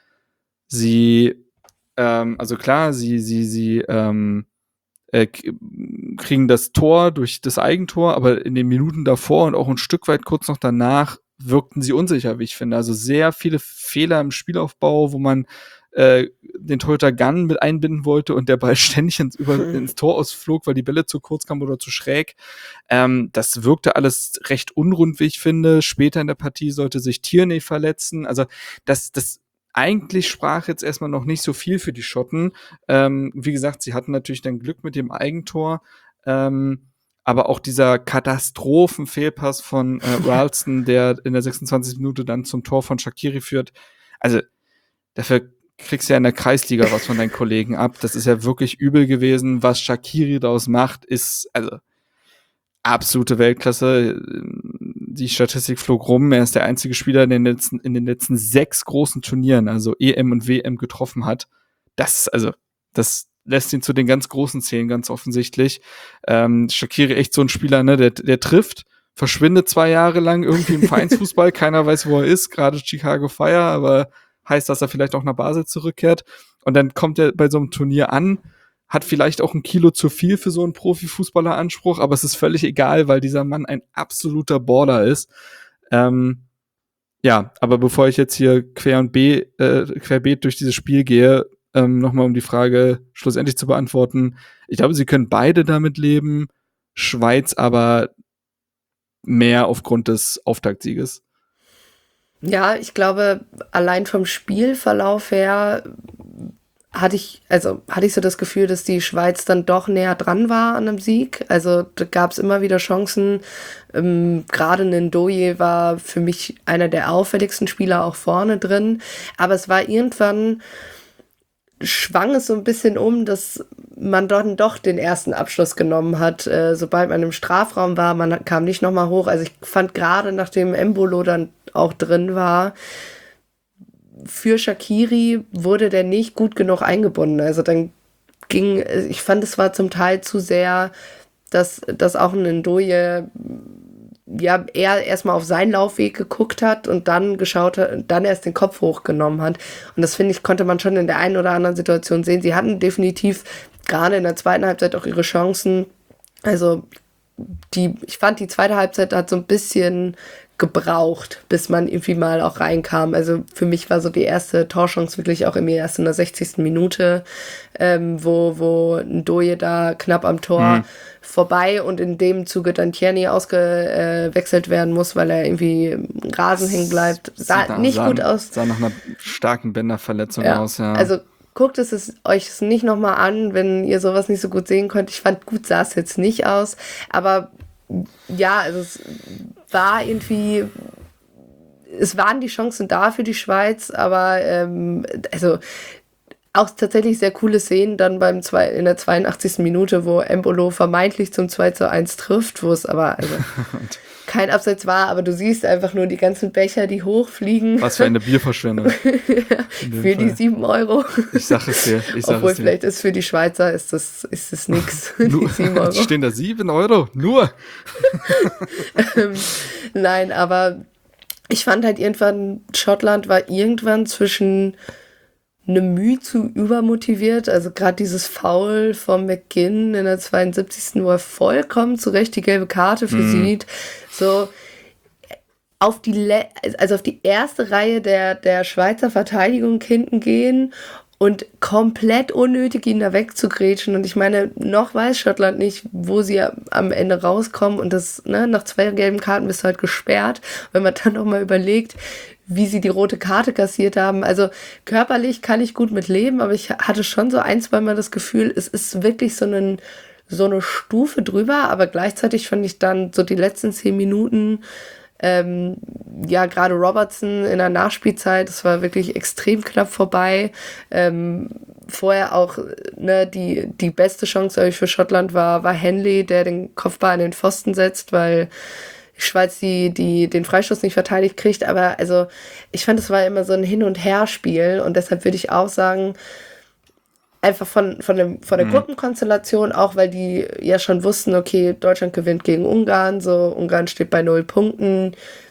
sie, ähm, also klar, sie, sie, sie ähm, äh, kriegen das Tor durch das Eigentor, aber in den Minuten davor und auch ein Stück weit kurz noch danach wirkten sie unsicher, wie ich finde. Also sehr viele Fehler im Spielaufbau, wo man äh, den Torhüter Gunn mit einbinden wollte und der Ball ständig ins, über, ins Tor ausflog, weil die Bälle zu kurz kamen oder zu schräg. Ähm, das wirkte alles recht unrund, wie ich finde. Später in der Partie sollte sich Tierney verletzen. Also das, das eigentlich sprach jetzt erstmal noch nicht so viel für die Schotten. Ähm, wie gesagt, sie hatten natürlich dann Glück mit dem Eigentor. Ähm, aber auch dieser Katastrophenfehlpass von äh, Ralston, der in der sechsundzwanzigsten Minute dann zum Tor von Shaqiri führt. Also dafür kriegst du ja in der Kreisliga was von deinen Kollegen ab. Das ist ja wirklich übel gewesen. Was Shaqiri daraus macht, ist also absolute Weltklasse. Die Statistik flog rum. Er ist der einzige Spieler, der in den letzten, in den letzten sechs großen Turnieren, also E M und W M, getroffen hat. Das, also, das lässt ihn zu den ganz großen zählen, ganz offensichtlich. Ähm, Shaqiri echt so ein Spieler, ne, der, der trifft, verschwindet zwei Jahre lang irgendwie im Vereinsfußball. Keiner weiß, wo er ist, gerade Chicago Fire, aber heißt, dass er vielleicht auch nach Basel zurückkehrt. Und dann kommt er bei so einem Turnier an, hat vielleicht auch ein Kilo zu viel für so einen Profifußballeranspruch, aber es ist völlig egal, weil dieser Mann ein absoluter Baller ist. Ähm, ja, aber bevor ich jetzt hier quer und B, äh, querbeet durch dieses Spiel gehe, ähm, nochmal um die Frage schlussendlich zu beantworten. Ich glaube, sie können beide damit leben, Schweiz aber mehr aufgrund des Auftaktsieges. Ja, ich glaube, allein vom Spielverlauf her hatte ich, also hatte ich so das Gefühl, dass die Schweiz dann doch näher dran war an einem Sieg. Also da gab es immer wieder Chancen. Ähm, gerade ein Ndoye war für mich einer der auffälligsten Spieler auch vorne drin. Aber es war irgendwann, schwang es so ein bisschen um, dass man dann doch den ersten Abschluss genommen hat, äh, sobald man im Strafraum war. Man kam nicht nochmal hoch. Also ich fand gerade, nachdem Embolo dann auch drin war, für Shaqiri wurde der nicht gut genug eingebunden. Also dann ging, ich fand, es war zum Teil zu sehr, dass, dass auch ein Ndoye ja er erstmal auf seinen Laufweg geguckt hat und dann geschaut hat, dann erst den Kopf hochgenommen hat. Und das, finde ich, konnte man schon in der einen oder anderen Situation sehen. Sie hatten definitiv gerade in der zweiten Halbzeit auch ihre Chancen. Also die, ich fand, die zweite Halbzeit hat so ein bisschen gebraucht, bis man irgendwie mal auch reinkam. Also für mich war so die erste Torchance wirklich auch irgendwie erst in der sechzigsten Minute, ähm, wo, wo Ndoye da knapp am Tor mhm. vorbei und in dem Zuge dann Tierney ausgewechselt werden muss, weil er irgendwie im Rasen hängen bleibt. Sah da, nicht sah, gut aus. Sah nach einer starken Bänderverletzung ja. aus, ja. Also guckt es, es euch nicht nochmal an, wenn ihr sowas nicht so gut sehen könnt. Ich fand, gut sah es jetzt nicht aus, aber ja, also es war irgendwie, es waren die Chancen da für die Schweiz, aber ähm, also auch tatsächlich sehr coole Szenen dann beim zwei, in der zweiundachtzigsten Minute, wo Embolo vermeintlich zum zwei zu eins trifft, wo es aber also kein Abseits war, aber du siehst einfach nur die ganzen Becher, die hochfliegen. Was für eine Bierverschwendung. ja, für Fall. Die sieben Euro. Ich sag es dir. Ich sag Obwohl es dir. Vielleicht ist für die Schweizer ist das, ist das nix. Die sieben Euro. Stehen da sieben Euro? Nur? ähm, nein, aber ich fand halt irgendwann, Schottland war irgendwann zwischen eine Mühe zu übermotiviert, also gerade dieses Foul von McGinn in der zweiundsiebzigsten wo er vollkommen zu Recht die gelbe Karte für mm. sieht, so auf die Le- also auf die erste Reihe der, der Schweizer Verteidigung hinten gehen und komplett unnötig ihn da wegzugrätschen. Und ich meine, noch weiß Schottland nicht, wo sie am Ende rauskommen und das, ne, nach zwei gelben Karten bist du halt gesperrt. Wenn man dann noch mal überlegt, wie sie die rote Karte kassiert haben. Also körperlich kann ich gut mit leben, aber ich hatte schon so ein, zwei Mal das Gefühl, es ist wirklich so, einen, so eine Stufe drüber, aber gleichzeitig fand ich dann so die letzten zehn Minuten, ähm, ja, gerade Robertson in der Nachspielzeit, das war wirklich extrem knapp vorbei. Ähm, vorher auch, ne, die, die beste Chance, glaube ich, für Schottland war, war Henley, der den Kopfball an den Pfosten setzt, weil die Schweiz die, die den Freistoß nicht verteidigt kriegt, aber also ich fand, es war immer so ein Hin- und Her-Spiel und deshalb würde ich auch sagen, einfach von, von, dem, von der mhm. Gruppenkonstellation, auch weil die ja schon wussten, okay, Deutschland gewinnt gegen Ungarn, so Ungarn steht bei null Punkten,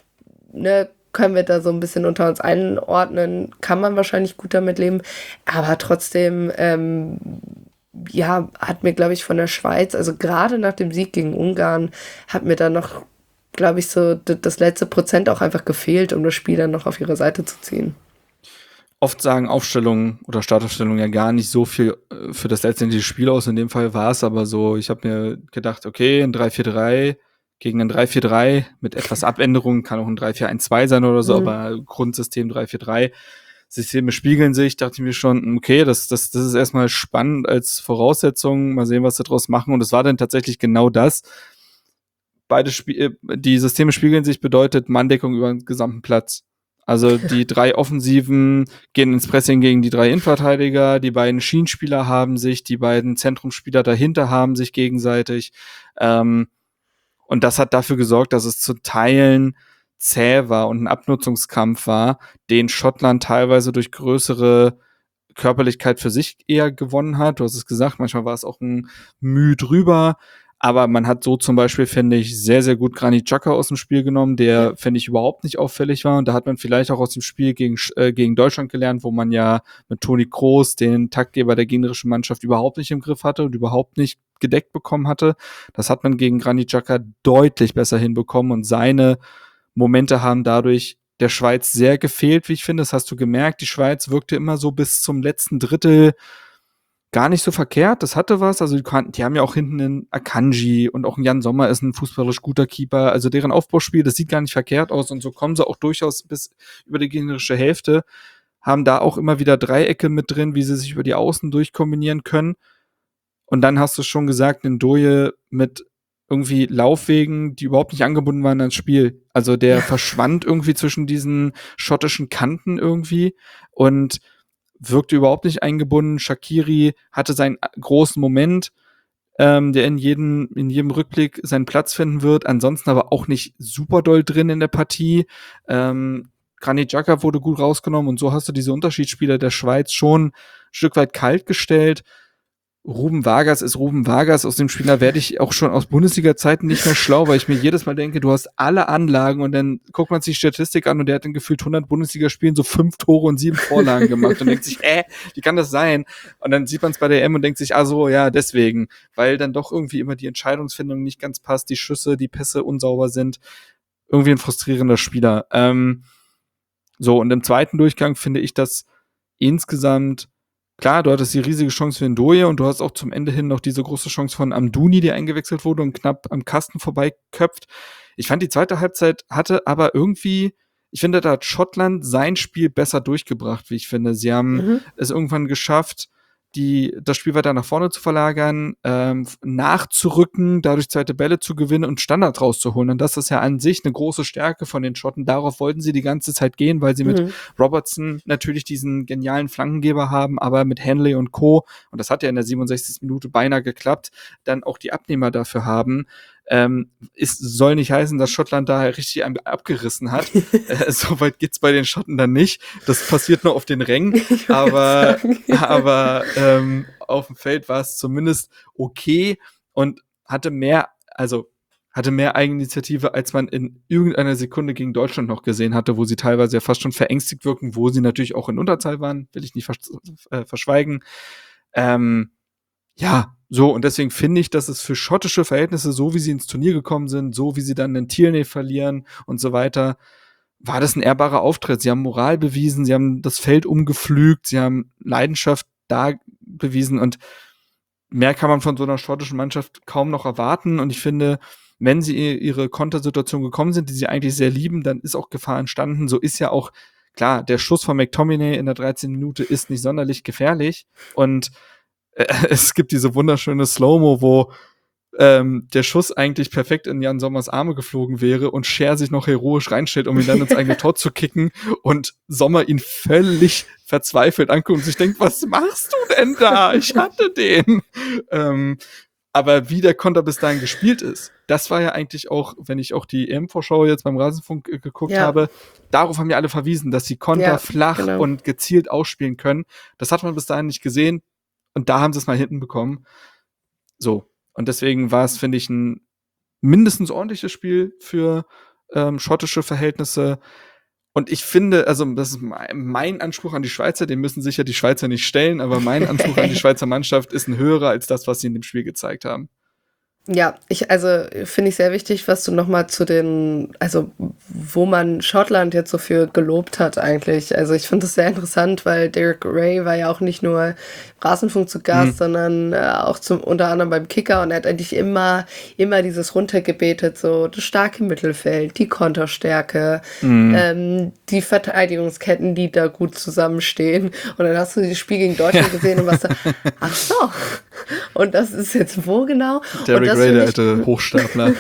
ne, können wir da so ein bisschen unter uns einordnen, kann man wahrscheinlich gut damit leben, aber trotzdem, ähm, ja, hat mir, glaube ich, von der Schweiz, also gerade nach dem Sieg gegen Ungarn, hat mir da noch, glaube ich, so das letzte Prozent auch einfach gefehlt, um das Spiel dann noch auf ihre Seite zu ziehen. Oft sagen Aufstellungen oder Startaufstellungen ja gar nicht so viel für das letztendliche Spiel aus. In dem Fall war es aber so, ich habe mir gedacht, okay, ein drei vier drei gegen ein drei vier drei mit etwas Abänderungen, kann auch ein drei vier eins zwei sein oder so, mhm. aber Grundsystem drei vier drei. Systeme spiegeln sich, dachte ich mir schon, okay, das, das, das ist erstmal spannend als Voraussetzung, mal sehen, was sie daraus machen. Und es war dann tatsächlich genau das. Beide Spie- die Systeme spiegeln sich, bedeutet Manndeckung über den gesamten Platz. Also die drei Offensiven gehen ins Pressing gegen die drei Innenverteidiger, die beiden Schienenspieler haben sich, die beiden Zentrumsspieler dahinter haben sich gegenseitig. Ähm, und das hat dafür gesorgt, dass es zu Teilen zäh war und ein Abnutzungskampf war, den Schottland teilweise durch größere Körperlichkeit für sich eher gewonnen hat. Du hast es gesagt, manchmal war es auch ein Mühe drüber. Aber man hat so zum Beispiel, finde ich, sehr, sehr gut Granit Xhaka aus dem Spiel genommen, der, ja. finde ich, überhaupt nicht auffällig war. Und da hat man vielleicht auch aus dem Spiel gegen, äh, gegen Deutschland gelernt, wo man ja mit Toni Kroos, den Taktgeber der gegnerischen Mannschaft, überhaupt nicht im Griff hatte und überhaupt nicht gedeckt bekommen hatte. Das hat man gegen Granit Xhaka deutlich besser hinbekommen. Und seine Momente haben dadurch der Schweiz sehr gefehlt, wie ich finde. Das hast du gemerkt. Die Schweiz wirkte immer so bis zum letzten Drittel gar nicht so verkehrt, das hatte was, also die, kann, die haben ja auch hinten einen Akanji und auch ein Jan Sommer ist ein fußballerisch guter Keeper, also deren Aufbauspiel, das sieht gar nicht verkehrt aus und so kommen sie auch durchaus bis über die gegnerische Hälfte, haben da auch immer wieder Dreiecke mit drin, wie sie sich über die Außen durchkombinieren können und dann hast du schon gesagt, Ndoye mit irgendwie Laufwegen, die überhaupt nicht angebunden waren ans Spiel, also der ja. verschwand irgendwie zwischen diesen schottischen Kanten irgendwie und wirkte überhaupt nicht eingebunden. Shaqiri hatte seinen großen Moment, ähm, der in jedem, in jedem Rückblick seinen Platz finden wird. Ansonsten aber auch nicht super doll drin in der Partie. Ähm, Granit Xhaka wurde gut rausgenommen und so hast du diese Unterschiedsspieler der Schweiz schon ein Stück weit kalt gestellt. Ruben Vargas ist Ruben Vargas. Aus dem Spieler werde ich auch schon aus Bundesliga-Zeiten nicht mehr schlau, weil ich mir jedes Mal denke, du hast alle Anlagen und dann guckt man sich die Statistik an und der hat in gefühlt hundert Bundesligaspielen so fünf Tore und sieben Vorlagen gemacht und denkt sich, äh, wie kann das sein? Und dann sieht man es bei der E M und denkt sich, ah so, ja, deswegen, weil dann doch irgendwie immer die Entscheidungsfindung nicht ganz passt, die Schüsse, die Pässe unsauber sind. Irgendwie ein frustrierender Spieler. Ähm, so, und im zweiten Durchgang finde ich das insgesamt klar, du hattest die riesige Chance für Ndoye und du hast auch zum Ende hin noch diese große Chance von Amdouni, die eingewechselt wurde und knapp am Kasten vorbeiköpft. Ich fand, die zweite Halbzeit hatte aber irgendwie, ich finde, da hat Schottland sein Spiel besser durchgebracht, wie ich finde. Sie haben mhm. es irgendwann geschafft, die, das Spiel weiter nach vorne zu verlagern, ähm, nachzurücken, dadurch zweite Bälle zu gewinnen und Standard rauszuholen. Und das ist ja an sich eine große Stärke von den Schotten. Darauf wollten sie die ganze Zeit gehen, weil sie mhm. mit Robertson natürlich diesen genialen Flankengeber haben, aber mit Hanley und Co., und das hat ja in der siebenundsechzigsten Minute beinahe geklappt, dann auch die Abnehmer dafür haben. Ähm, es soll nicht heißen, dass Schottland da richtig abgerissen hat. äh, Soweit geht's bei den Schotten dann nicht. Das passiert nur auf den Rängen. Aber, aber ähm, auf dem Feld war es zumindest okay und hatte mehr, also hatte mehr Eigeninitiative, als man in irgendeiner Sekunde gegen Deutschland noch gesehen hatte, wo sie teilweise ja fast schon verängstigt wirken, wo sie natürlich auch in Unterzahl waren, will ich nicht vers- äh, verschweigen. Ähm, ja, so, und deswegen finde ich, dass es für schottische Verhältnisse, so wie sie ins Turnier gekommen sind, so wie sie dann den Tierney verlieren und so weiter, war das ein ehrbarer Auftritt. Sie haben Moral bewiesen, sie haben das Feld umgepflügt, sie haben Leidenschaft da bewiesen und mehr kann man von so einer schottischen Mannschaft kaum noch erwarten. Und ich finde, wenn sie ihre Kontersituation gekommen sind, die sie eigentlich sehr lieben, dann ist auch Gefahr entstanden. So ist ja auch, klar, der Schuss von McTominay in der dreizehnten Minute ist nicht sonderlich gefährlich und es gibt diese wunderschöne Slow-Mo, wo ähm, der Schuss eigentlich perfekt in Jan Sommers Arme geflogen wäre und Scher sich noch heroisch reinstellt, um ihn dann ins eigene Tor zu kicken und Sommer ihn völlig verzweifelt anguckt und sich denkt, was machst du denn da? Ich hatte den. ähm, aber wie der Konter bis dahin gespielt ist, das war ja eigentlich auch, wenn ich auch die E M-Vorschau jetzt beim Rasenfunk äh, geguckt ja. habe, darauf haben ja alle verwiesen, dass sie Konter ja, flach genau. und gezielt ausspielen können. Das hat man bis dahin nicht gesehen. Und da haben sie es mal hinten bekommen. So. Und deswegen war es, finde ich, ein mindestens ordentliches Spiel für ähm, schottische Verhältnisse. Und ich finde, also das ist mein Anspruch an die Schweizer, den müssen sicher die Schweizer nicht stellen, aber mein Anspruch an die Schweizer Mannschaft ist ein höherer als das, was sie in dem Spiel gezeigt haben. Ja, ich, also finde ich sehr wichtig, was du nochmal zu den, also wo man Schottland jetzt so für gelobt hat eigentlich. Also ich finde das sehr interessant, weil Derek Ray war ja auch nicht nur im Rasenfunk zu Gast, mhm. sondern äh, auch zum unter anderem beim Kicker und er hat eigentlich immer, immer dieses runtergebetet, so das starke Mittelfeld, die Konterstärke, mhm. ähm, die Verteidigungsketten, die da gut zusammenstehen. Und dann hast du das Spiel gegen Deutschland gesehen und warst da, ach so, und das ist jetzt wo genau? Derek Ray, der alte Hochstapler.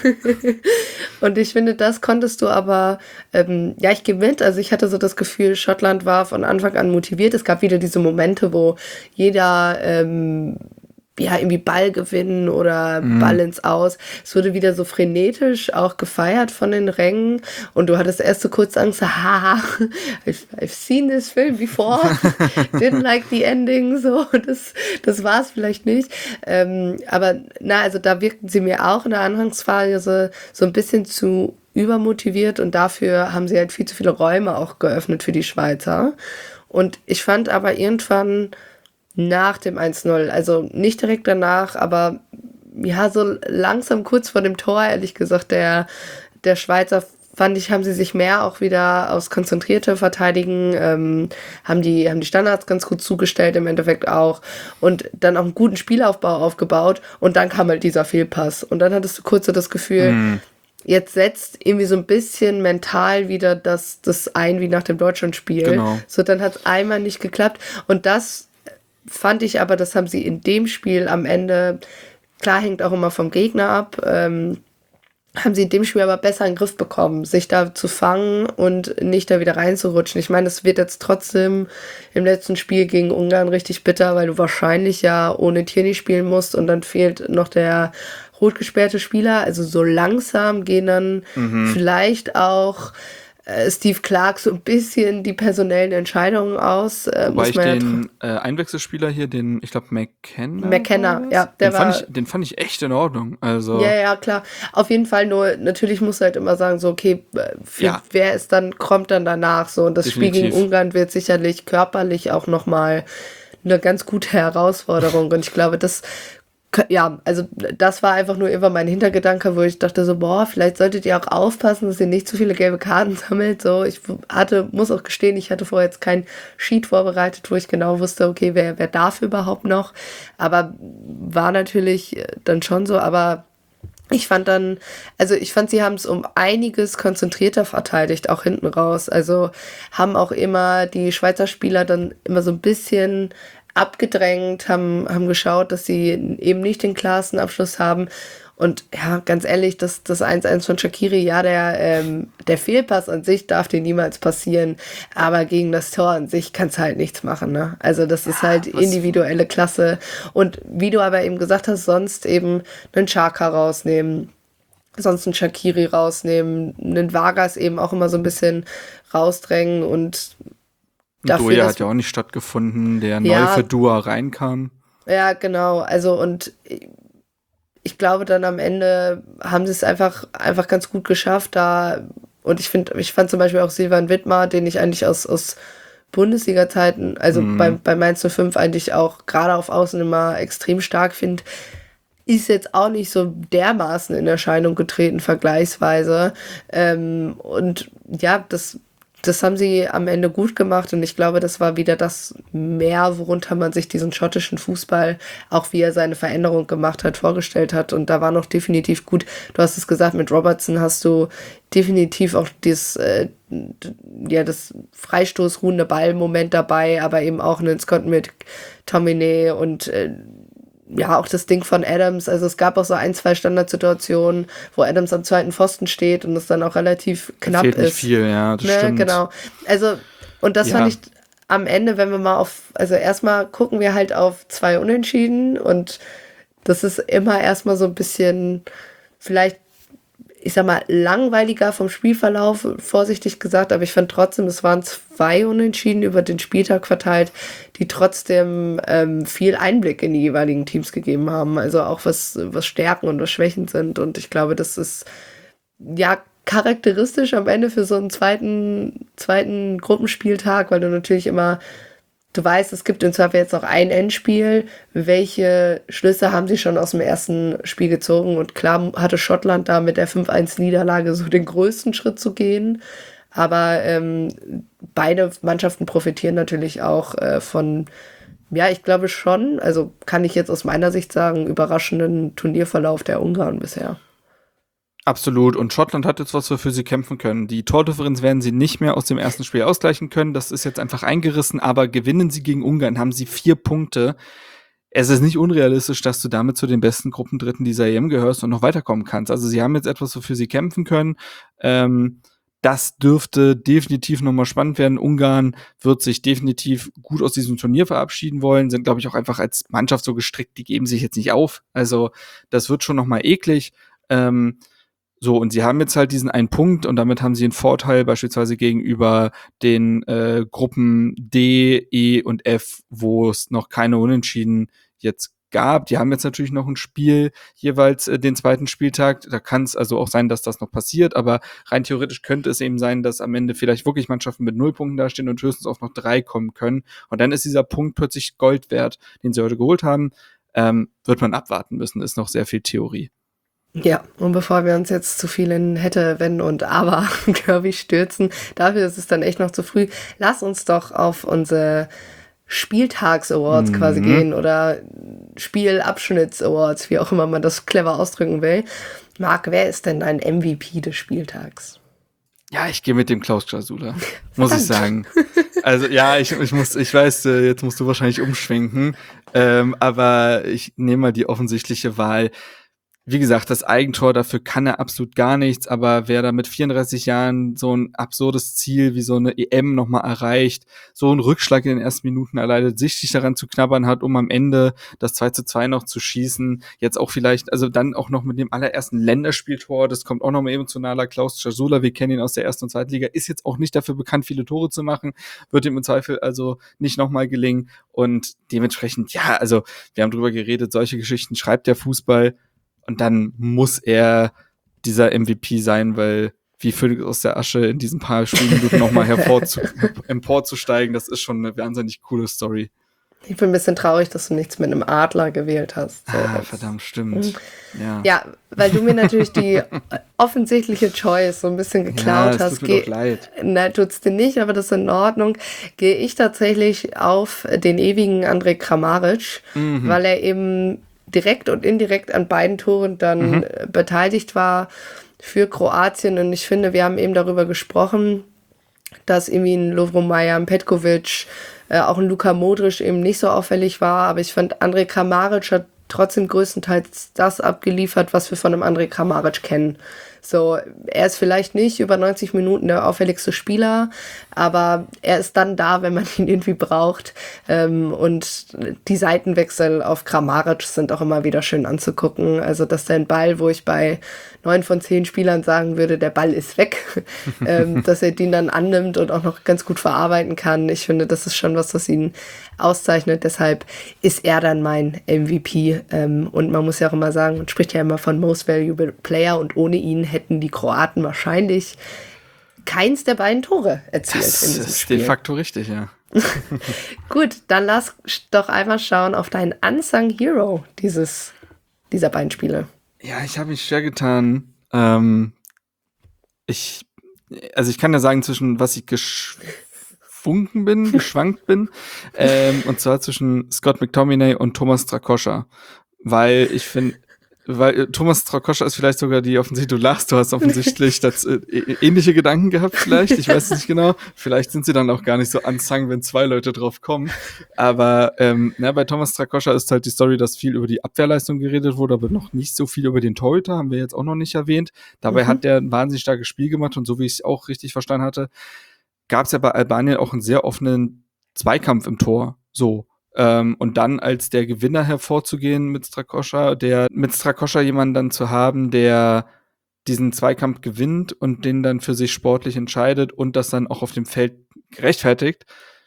Und ich finde, das konntest du aber, ähm, ja, ich gebe mit. Also ich hatte so das Gefühl, Schottland war von Anfang an motiviert. Es gab wieder diese Momente, wo jeder ähm, ja, irgendwie Ball gewinnen oder mhm. Ball ins Aus. Es wurde wieder so frenetisch auch gefeiert von den Rängen und du hattest erst so kurz Angst, haha, I've, I've seen this film before, didn't like the ending, so, das, das war es vielleicht nicht. Ähm, aber na, also da wirkten sie mir auch in der Anfangsphase so ein bisschen zu übermotiviert und dafür haben sie halt viel zu viele Räume auch geöffnet für die Schweizer. Und ich fand aber irgendwann nach dem eins null, also nicht direkt danach, aber ja, so langsam kurz vor dem Tor, ehrlich gesagt, der, der Schweizer, fand ich, haben sie sich mehr auch wieder aufs konzentrierte Verteidigen, ähm, haben die, haben die Standards ganz gut zugestellt im Endeffekt auch und dann auch einen guten Spielaufbau aufgebaut und dann kam halt dieser Fehlpass und dann hattest du kurz so das Gefühl, mhm. jetzt setzt irgendwie so ein bisschen mental wieder das, das ein wie nach dem Deutschlandspiel. Genau. So, dann hat es einmal nicht geklappt und das fand ich aber, das haben sie in dem Spiel am Ende, klar hängt auch immer vom Gegner ab, ähm, haben sie in dem Spiel aber besser in den Griff bekommen, sich da zu fangen und nicht da wieder reinzurutschen. Ich meine, es wird jetzt trotzdem im letzten Spiel gegen Ungarn richtig bitter, weil du wahrscheinlich ja ohne Tierney spielen musst und dann fehlt noch der rot gesperrte Spieler. Also so langsam gehen dann mhm. vielleicht auch äh, Steve Clark so ein bisschen die personellen Entscheidungen aus. Äh, Wobei muss ich man ja den äh, Einwechselspieler hier, den, ich glaube, McKenna. McKenna, war das? ja, der den, fand war- ich, den fand ich echt in Ordnung. Also, Ja, ja, klar. Auf jeden Fall nur, natürlich musst du halt immer sagen, so, okay, äh, für Ja. wer ist dann, kommt dann danach so. Und das Spiel gegen Definitiv. Ungarn wird sicherlich körperlich auch nochmal eine ganz gute Herausforderung. Und ich glaube, das, kö- ja, also das war einfach nur immer mein Hintergedanke, wo ich dachte so, boah, vielleicht solltet ihr auch aufpassen, dass ihr nicht zu viele gelbe Karten sammelt. So, ich hatte, muss auch gestehen, ich hatte vorher jetzt kein Sheet vorbereitet, wo ich genau wusste, okay, wer, wer darf überhaupt noch. Aber war natürlich äh, dann schon so, aber ich fand dann, also ich fand, sie haben es um einiges konzentrierter verteidigt, auch hinten raus. Also haben auch immer die Schweizer Spieler dann immer so ein bisschen abgedrängt, haben, haben geschaut, dass sie eben nicht den klarsten Abschluss haben. Und ja, ganz ehrlich, das, das eins eins von Shaqiri, ja, der, ähm, der Fehlpass an sich darf dir niemals passieren, aber gegen das Tor an sich kannst halt nichts machen, ne? Also das ist halt was- individuelle Klasse. Und wie du aber eben gesagt hast, sonst eben einen Xhaka rausnehmen, sonst einen Shaqiri rausnehmen, einen Vargas eben auch immer so ein bisschen rausdrängen und dafür, Doja dass- hat ja auch nicht stattgefunden, der neu Ja. für Dua reinkam. Ja, genau. Also und ich glaube dann am Ende haben sie es einfach, einfach ganz gut geschafft da. Und ich finde, ich fand zum Beispiel auch Silvan Wittmar, den ich eigentlich aus, aus Bundesliga-Zeiten, also Mhm. bei, bei Mainz null fünf eigentlich auch gerade auf Außen immer extrem stark finde, ist jetzt auch nicht so dermaßen in Erscheinung getreten, vergleichsweise. Ähm, und ja, das, das haben sie am Ende gut gemacht und ich glaube, das war wieder das mehr, worunter man sich diesen schottischen Fußball, auch wie er seine Veränderung gemacht hat, vorgestellt hat. Und da war noch definitiv gut, du hast es gesagt, mit Robertson hast du definitiv auch das, äh, d- ja, das Freistoß-ruhende Ball-Moment dabei, aber eben auch einen Scott mit Tomine und äh, ja, auch das Ding von Adams, also es gab auch so ein, zwei Standardsituationen, wo Adams am zweiten Pfosten steht und es dann auch relativ knapp Fehlt ist. nicht viel, ja, das Ne, stimmt. genau. Also, und das Ja. fand ich am Ende, wenn wir mal auf, also erstmal gucken wir halt auf zwei Unentschieden und das ist immer erstmal so ein bisschen, vielleicht, ich sag mal, langweiliger vom Spielverlauf, vorsichtig gesagt, aber ich fand trotzdem, es waren zwei Unentschieden über den Spieltag verteilt, die trotzdem ähm, viel Einblick in die jeweiligen Teams gegeben haben. Also auch was, was Stärken und was Schwächen sind. Und ich glaube, das ist ja charakteristisch am Ende für so einen zweiten, zweiten Gruppenspieltag, weil du natürlich immer, du weißt, es gibt im Zweifel jetzt noch ein Endspiel. Welche Schlüsse haben sie schon aus dem ersten Spiel gezogen? Und klar hatte Schottland da mit der fünf eins Niederlage so den größten Schritt zu gehen. Aber ähm, beide Mannschaften profitieren natürlich auch äh, von, ja, ich glaube schon, also kann ich jetzt aus meiner Sicht sagen, überraschenden Turnierverlauf der Ungarn bisher. Absolut. Und Schottland hat jetzt was, wofür sie kämpfen können. Die Tordifferenz werden sie nicht mehr aus dem ersten Spiel ausgleichen können. Das ist jetzt einfach eingerissen. Aber gewinnen sie gegen Ungarn, haben sie vier Punkte. Es ist nicht unrealistisch, dass du damit zu den besten Gruppendritten dieser E M gehörst und noch weiterkommen kannst. Also sie haben jetzt etwas, wofür sie kämpfen können. Ähm, das dürfte definitiv nochmal spannend werden. Ungarn wird sich definitiv gut aus diesem Turnier verabschieden wollen. Sind, glaube ich, auch einfach als Mannschaft so gestrickt, die geben sich jetzt nicht auf. Also das wird schon nochmal eklig. Ähm, So, und sie haben jetzt halt diesen einen Punkt und damit haben sie einen Vorteil beispielsweise gegenüber den äh, Gruppen D, E und F, wo es noch keine Unentschieden jetzt gab. Die haben jetzt natürlich noch ein Spiel, jeweils äh, den zweiten Spieltag. Da kann es also auch sein, dass das noch passiert, aber rein theoretisch könnte es eben sein, dass am Ende vielleicht wirklich Mannschaften mit null Punkten dastehen und höchstens auch noch drei kommen können. Und dann ist dieser Punkt plötzlich Gold wert, den sie heute geholt haben. Ähm, wird man abwarten müssen, ist noch sehr viel Theorie. Ja, und bevor wir uns jetzt zu viel in hätte, wenn und aber Kirby stürzen, dafür ist es dann echt noch zu früh. Lass uns doch auf unsere Spieltags-Awards Mhm. quasi gehen oder Spielabschnitts-Awards, wie auch immer man das clever ausdrücken will. Marc, wer ist denn dein M V P des Spieltags? Ja, ich gehe mit dem Klaus Jasula, muss ich sagen. Also ja, ich, ich muss, ich weiß, äh, jetzt musst du wahrscheinlich umschwenken, ähm, aber ich nehme mal die offensichtliche Wahl. wie gesagt, das Eigentor, dafür kann er absolut gar nichts, aber wer da mit vierunddreißig Jahren so ein absurdes Ziel wie so eine E M nochmal erreicht, so einen Rückschlag in den ersten Minuten erleidet, sichtlich daran zu knabbern hat, um am Ende das zwei zu zwei noch zu schießen, jetzt auch vielleicht, also dann auch noch mit dem allerersten Länderspieltor, das kommt auch noch mal emotionaler, Klaus Czasula, wir kennen ihn aus der ersten und zweiten Liga, ist jetzt auch nicht dafür bekannt, viele Tore zu machen, wird ihm im Zweifel also nicht nochmal gelingen und dementsprechend, ja, also wir haben drüber geredet, solche Geschichten schreibt der Fußball. Und dann muss er dieser M V P sein, weil wie Phönix aus der Asche in diesen paar Spielminuten nochmal hervorzu- emporzusteigen, das ist schon eine wahnsinnig coole Story. Ich bin ein bisschen traurig, dass du nichts mit einem Adler gewählt hast. So, ah, das, verdammt, stimmt. Ja. ja, weil du mir natürlich die offensichtliche Choice so ein bisschen geklaut ja, hast. Tut mir doch leid. Na, tut's dir nicht, aber das ist in Ordnung. Gehe ich tatsächlich auf den ewigen Andrej Kramaric, mhm. weil er eben direkt und indirekt an beiden Toren dann mhm. beteiligt war für Kroatien. Und ich finde, wir haben eben darüber gesprochen, dass irgendwie ein Lovro Majer, ein Petkovic, äh, auch ein Luka Modric eben nicht so auffällig war. Aber ich fand, Andrej Kramaric hat trotzdem größtenteils das abgeliefert, was wir von einem Andrej Kramaric kennen. So, er ist vielleicht nicht über neunzig Minuten der auffälligste Spieler, aber er ist dann da, wenn man ihn irgendwie braucht. Ähm, und die Seitenwechsel auf Kramaric sind auch immer wieder schön anzugucken. Also, dass der ein Ball, wo ich bei neun von zehn Spielern sagen würde, der Ball ist weg, ähm, dass er den dann annimmt und auch noch ganz gut verarbeiten kann. Ich finde, das ist schon was, was ihn auszeichnet. Deshalb ist er dann mein M V P. Ähm, und man muss ja auch immer sagen, man spricht ja immer von Most Valuable Player und ohne ihn hätten die Kroaten wahrscheinlich keins der beiden Tore erzielt. Das in diesem ist Spiel. de facto richtig, ja. Gut, dann lass doch einmal schauen auf deinen Unsung Hero dieses, dieser beiden Spiele. Ja, ich habe mich schwer getan. Ähm, ich, also ich kann ja sagen, zwischen was ich geschwungen bin, geschwankt bin, ähm, und zwar zwischen Scott McTominay und Thomas Strakosha, weil ich finde, weil äh, Thomas Strakosha ist vielleicht sogar die offensichtlich, du lachst, du hast offensichtlich das, äh, ähnliche Gedanken gehabt vielleicht, ich weiß es nicht genau, vielleicht sind sie dann auch gar nicht so unsung, wenn zwei Leute drauf kommen, aber ähm, na, bei Thomas Strakosha ist halt die Story, dass viel über die Abwehrleistung geredet wurde, aber noch nicht so viel über den Torhüter, haben wir jetzt auch noch nicht erwähnt, dabei mhm. hat der ein wahnsinnig starkes Spiel gemacht und so wie ich es auch richtig verstanden hatte, gab es ja bei Albanien auch einen sehr offenen Zweikampf im Tor, so. Ähm, und dann als der Gewinner hervorzugehen mit Strakosha, der mit Strakosha jemanden dann zu haben, der diesen Zweikampf gewinnt und den dann für sich sportlich entscheidet und das dann auch auf dem Feld gerechtfertigt,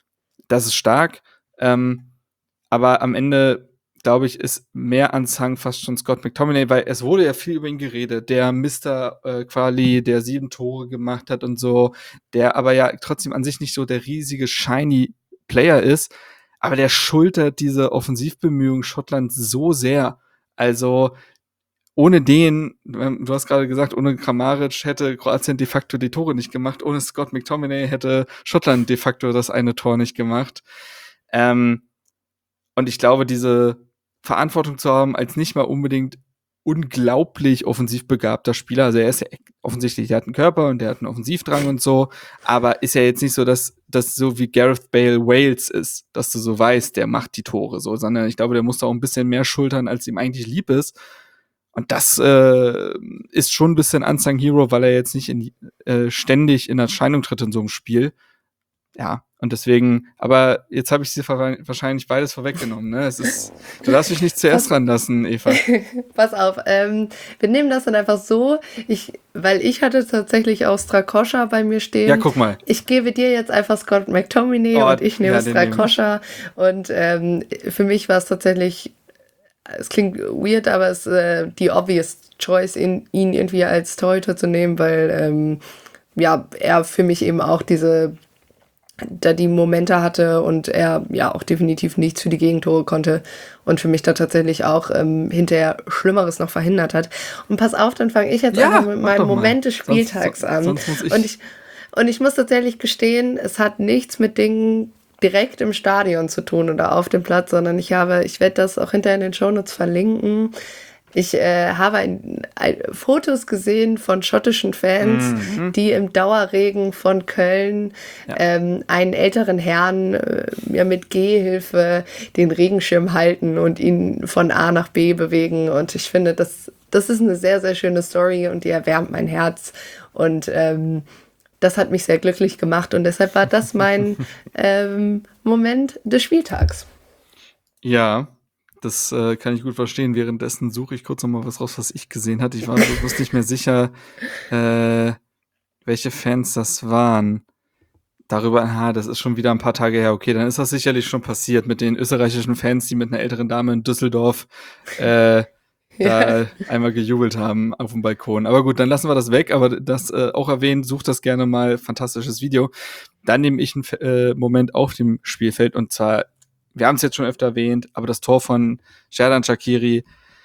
das ist stark. Ähm, aber am Ende, glaube ich, ist mehr unsung fast schon Scott McTominay, weil es wurde ja viel über ihn geredet, der Mister äh, Quali, der sieben Tore gemacht hat und so, der aber ja trotzdem an sich nicht so der riesige shiny Player ist. Aber der schultert diese Offensivbemühungen Schottlands so sehr. Also ohne den, du hast gerade gesagt, ohne Kramaric hätte Kroatien de facto die Tore nicht gemacht. Ohne Scott McTominay hätte Schottland de facto das eine Tor nicht gemacht. Ähm, und ich glaube, diese Verantwortung zu haben, als nicht mal unbedingt unglaublich offensiv begabter Spieler. Also er ist ja offensichtlich, der hat einen Körper und der hat einen Offensivdrang und so, aber ist ja jetzt nicht so, dass das so wie Gareth Bale Wales ist, dass du so weißt, der macht die Tore so, sondern ich glaube, der muss da auch ein bisschen mehr schultern, als ihm eigentlich lieb ist. Und das äh, ist schon ein bisschen Unsung Hero, weil er jetzt nicht in, äh, ständig in Erscheinung tritt in so einem Spiel. Ja, und deswegen, aber jetzt habe ich sie ver- wahrscheinlich beides vorweggenommen, ne? Es ist, du darfst mich nicht zuerst ranlassen, Eva. Pass auf, ähm, wir nehmen das dann einfach so, ich, weil ich hatte tatsächlich auch Strakosha bei mir stehen. Ja, guck mal. Ich gebe dir jetzt einfach Scott McTominay oh, und ich nehme ja, Strakosha und ähm, für mich war es tatsächlich, es klingt weird, aber es ist äh, die obvious choice, in, ihn irgendwie als Torhüter zu nehmen, weil ähm, ja, er für mich eben auch diese da die Momente hatte und er ja auch definitiv nichts für die Gegentore konnte und für mich da tatsächlich auch ähm, hinterher Schlimmeres noch verhindert hat. Und pass auf, dann fange ich jetzt ja, einfach mit meinem Moment des Spieltags sonst, an. Sonst muss ich und, ich, und ich muss tatsächlich gestehen, es hat nichts mit Dingen direkt im Stadion zu tun oder auf dem Platz, sondern ich habe, ich werde das auch hinterher in den Shownotes verlinken. Ich äh, habe ein, ein, Fotos gesehen von schottischen Fans, mhm. die im Dauerregen von Köln ja. ähm, einen älteren Herrn äh, ja, mit Gehhilfe den Regenschirm halten und ihn von A nach B bewegen. Und ich finde, das, das ist eine sehr, sehr schöne Story und die erwärmt mein Herz. Und ähm, das hat mich sehr glücklich gemacht und deshalb war das mein ähm, Moment des Spieltags. Ja, das äh, kann ich gut verstehen. Währenddessen suche ich kurz noch mal was raus, was ich gesehen hatte. Ich war bewusst nicht mehr sicher, äh, welche Fans das waren. Darüber, aha, das ist schon wieder ein paar Tage her. Okay, dann ist das sicherlich schon passiert mit den österreichischen Fans, die mit einer älteren Dame in Düsseldorf äh, da ja. einmal gejubelt haben auf dem Balkon. Aber gut, dann lassen wir das weg. Aber das äh, auch erwähnt, sucht das gerne mal. Fantastisches Video. Dann nehme ich einen äh, Moment auf dem Spielfeld. Und zwar, wir haben es jetzt schon öfter erwähnt, aber das Tor von Xherdan Shaqiri.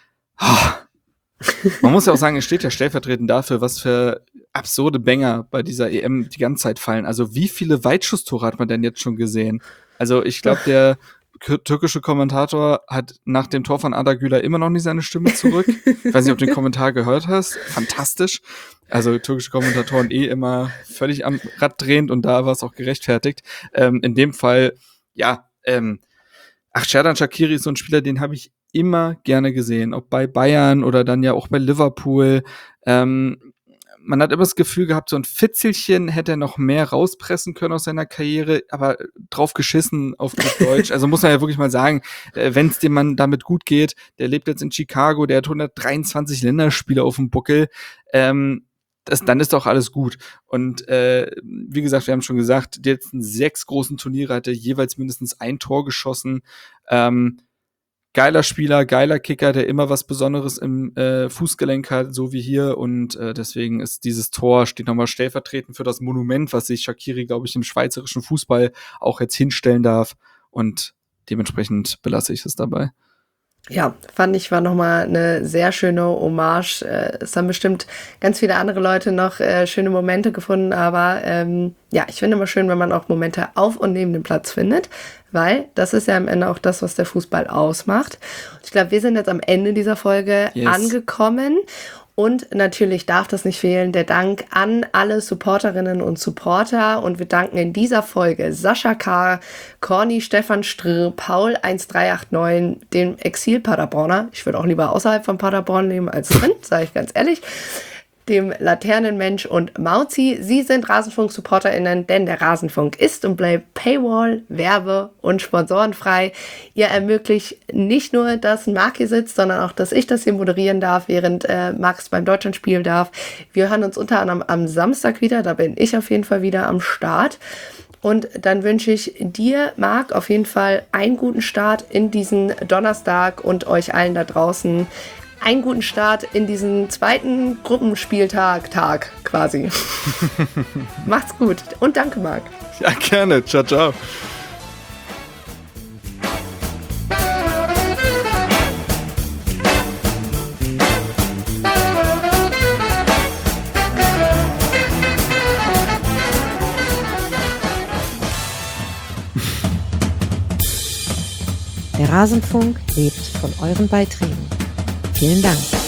Oh, man muss ja auch sagen, es steht ja stellvertretend dafür, was für absurde Banger bei dieser E M die ganze Zeit fallen. Also wie viele Weitschusstore hat man denn jetzt schon gesehen? Also ich glaube, der türkische Kommentator hat nach dem Tor von Arda Güler immer noch nicht seine Stimme zurück. Ich weiß nicht, ob du den Kommentar gehört hast. Fantastisch. Also türkische Kommentatoren eh immer völlig am Rad drehend und da war es auch gerechtfertigt. Ähm, in dem Fall, ja, ähm, ach, Xherdan Shaqiri ist so ein Spieler, den habe ich immer gerne gesehen. Ob bei Bayern oder dann ja auch bei Liverpool. Ähm, man hat immer das Gefühl gehabt, so ein Fitzelchen hätte er noch mehr rauspressen können aus seiner Karriere, aber drauf geschissen auf gut Deutsch. Also muss man ja wirklich mal sagen, wenn es dem Mann damit gut geht, der lebt jetzt in Chicago, der hat hundertdreiundzwanzig Länderspiele auf dem Buckel, ähm, das, dann ist doch alles gut. Und äh, wie gesagt, wir haben schon gesagt, die letzten sechs großen Turniere hat er jeweils mindestens ein Tor geschossen. Ähm, Geiler Spieler, geiler Kicker, der immer was Besonderes im äh, Fußgelenk hat, so wie hier. Und äh, deswegen ist dieses Tor, steht nochmal stellvertretend für das Monument, was sich Shaqiri, glaube ich, im schweizerischen Fußball auch jetzt hinstellen darf. Und dementsprechend belasse ich es dabei. Ja, fand ich, war nochmal eine sehr schöne Hommage. Es haben bestimmt ganz viele andere Leute noch äh, schöne Momente gefunden, aber ähm, ja, ich finde immer schön, wenn man auch Momente auf und neben dem Platz findet, weil das ist ja am Ende auch das, was der Fußball ausmacht. Und ich glaube, wir sind jetzt am Ende dieser Folge yes. angekommen. Und natürlich darf das nicht fehlen, der Dank an alle Supporterinnen und Supporter. Und wir danken in dieser Folge Sascha K., Corny, Stefan Strr, Paul eins drei acht neun, dem Exil-Paderborner. Ich würde auch lieber außerhalb von Paderborn leben als drin, sage ich ganz ehrlich. Dem Laternenmensch und Mauzi. Sie sind Rasenfunk-SupporterInnen, denn der Rasenfunk ist und bleibt Paywall, Werbe- und sponsorenfrei. Ihr ermöglicht nicht nur, dass Marc hier sitzt, sondern auch, dass ich das hier moderieren darf, während äh, Max beim Deutschlandspiel darf. Wir hören uns unter anderem am Samstag wieder, da bin ich auf jeden Fall wieder am Start. Und dann wünsche ich dir, Marc, auf jeden Fall einen guten Start in diesen Donnerstag und euch allen da draußen einen guten Start in diesen zweiten Gruppenspieltag, Tag quasi. Macht's gut und danke, Marc. Ja, gerne. Ciao, ciao. Der Rasenfunk lebt von euren Beiträgen. Vielen Dank.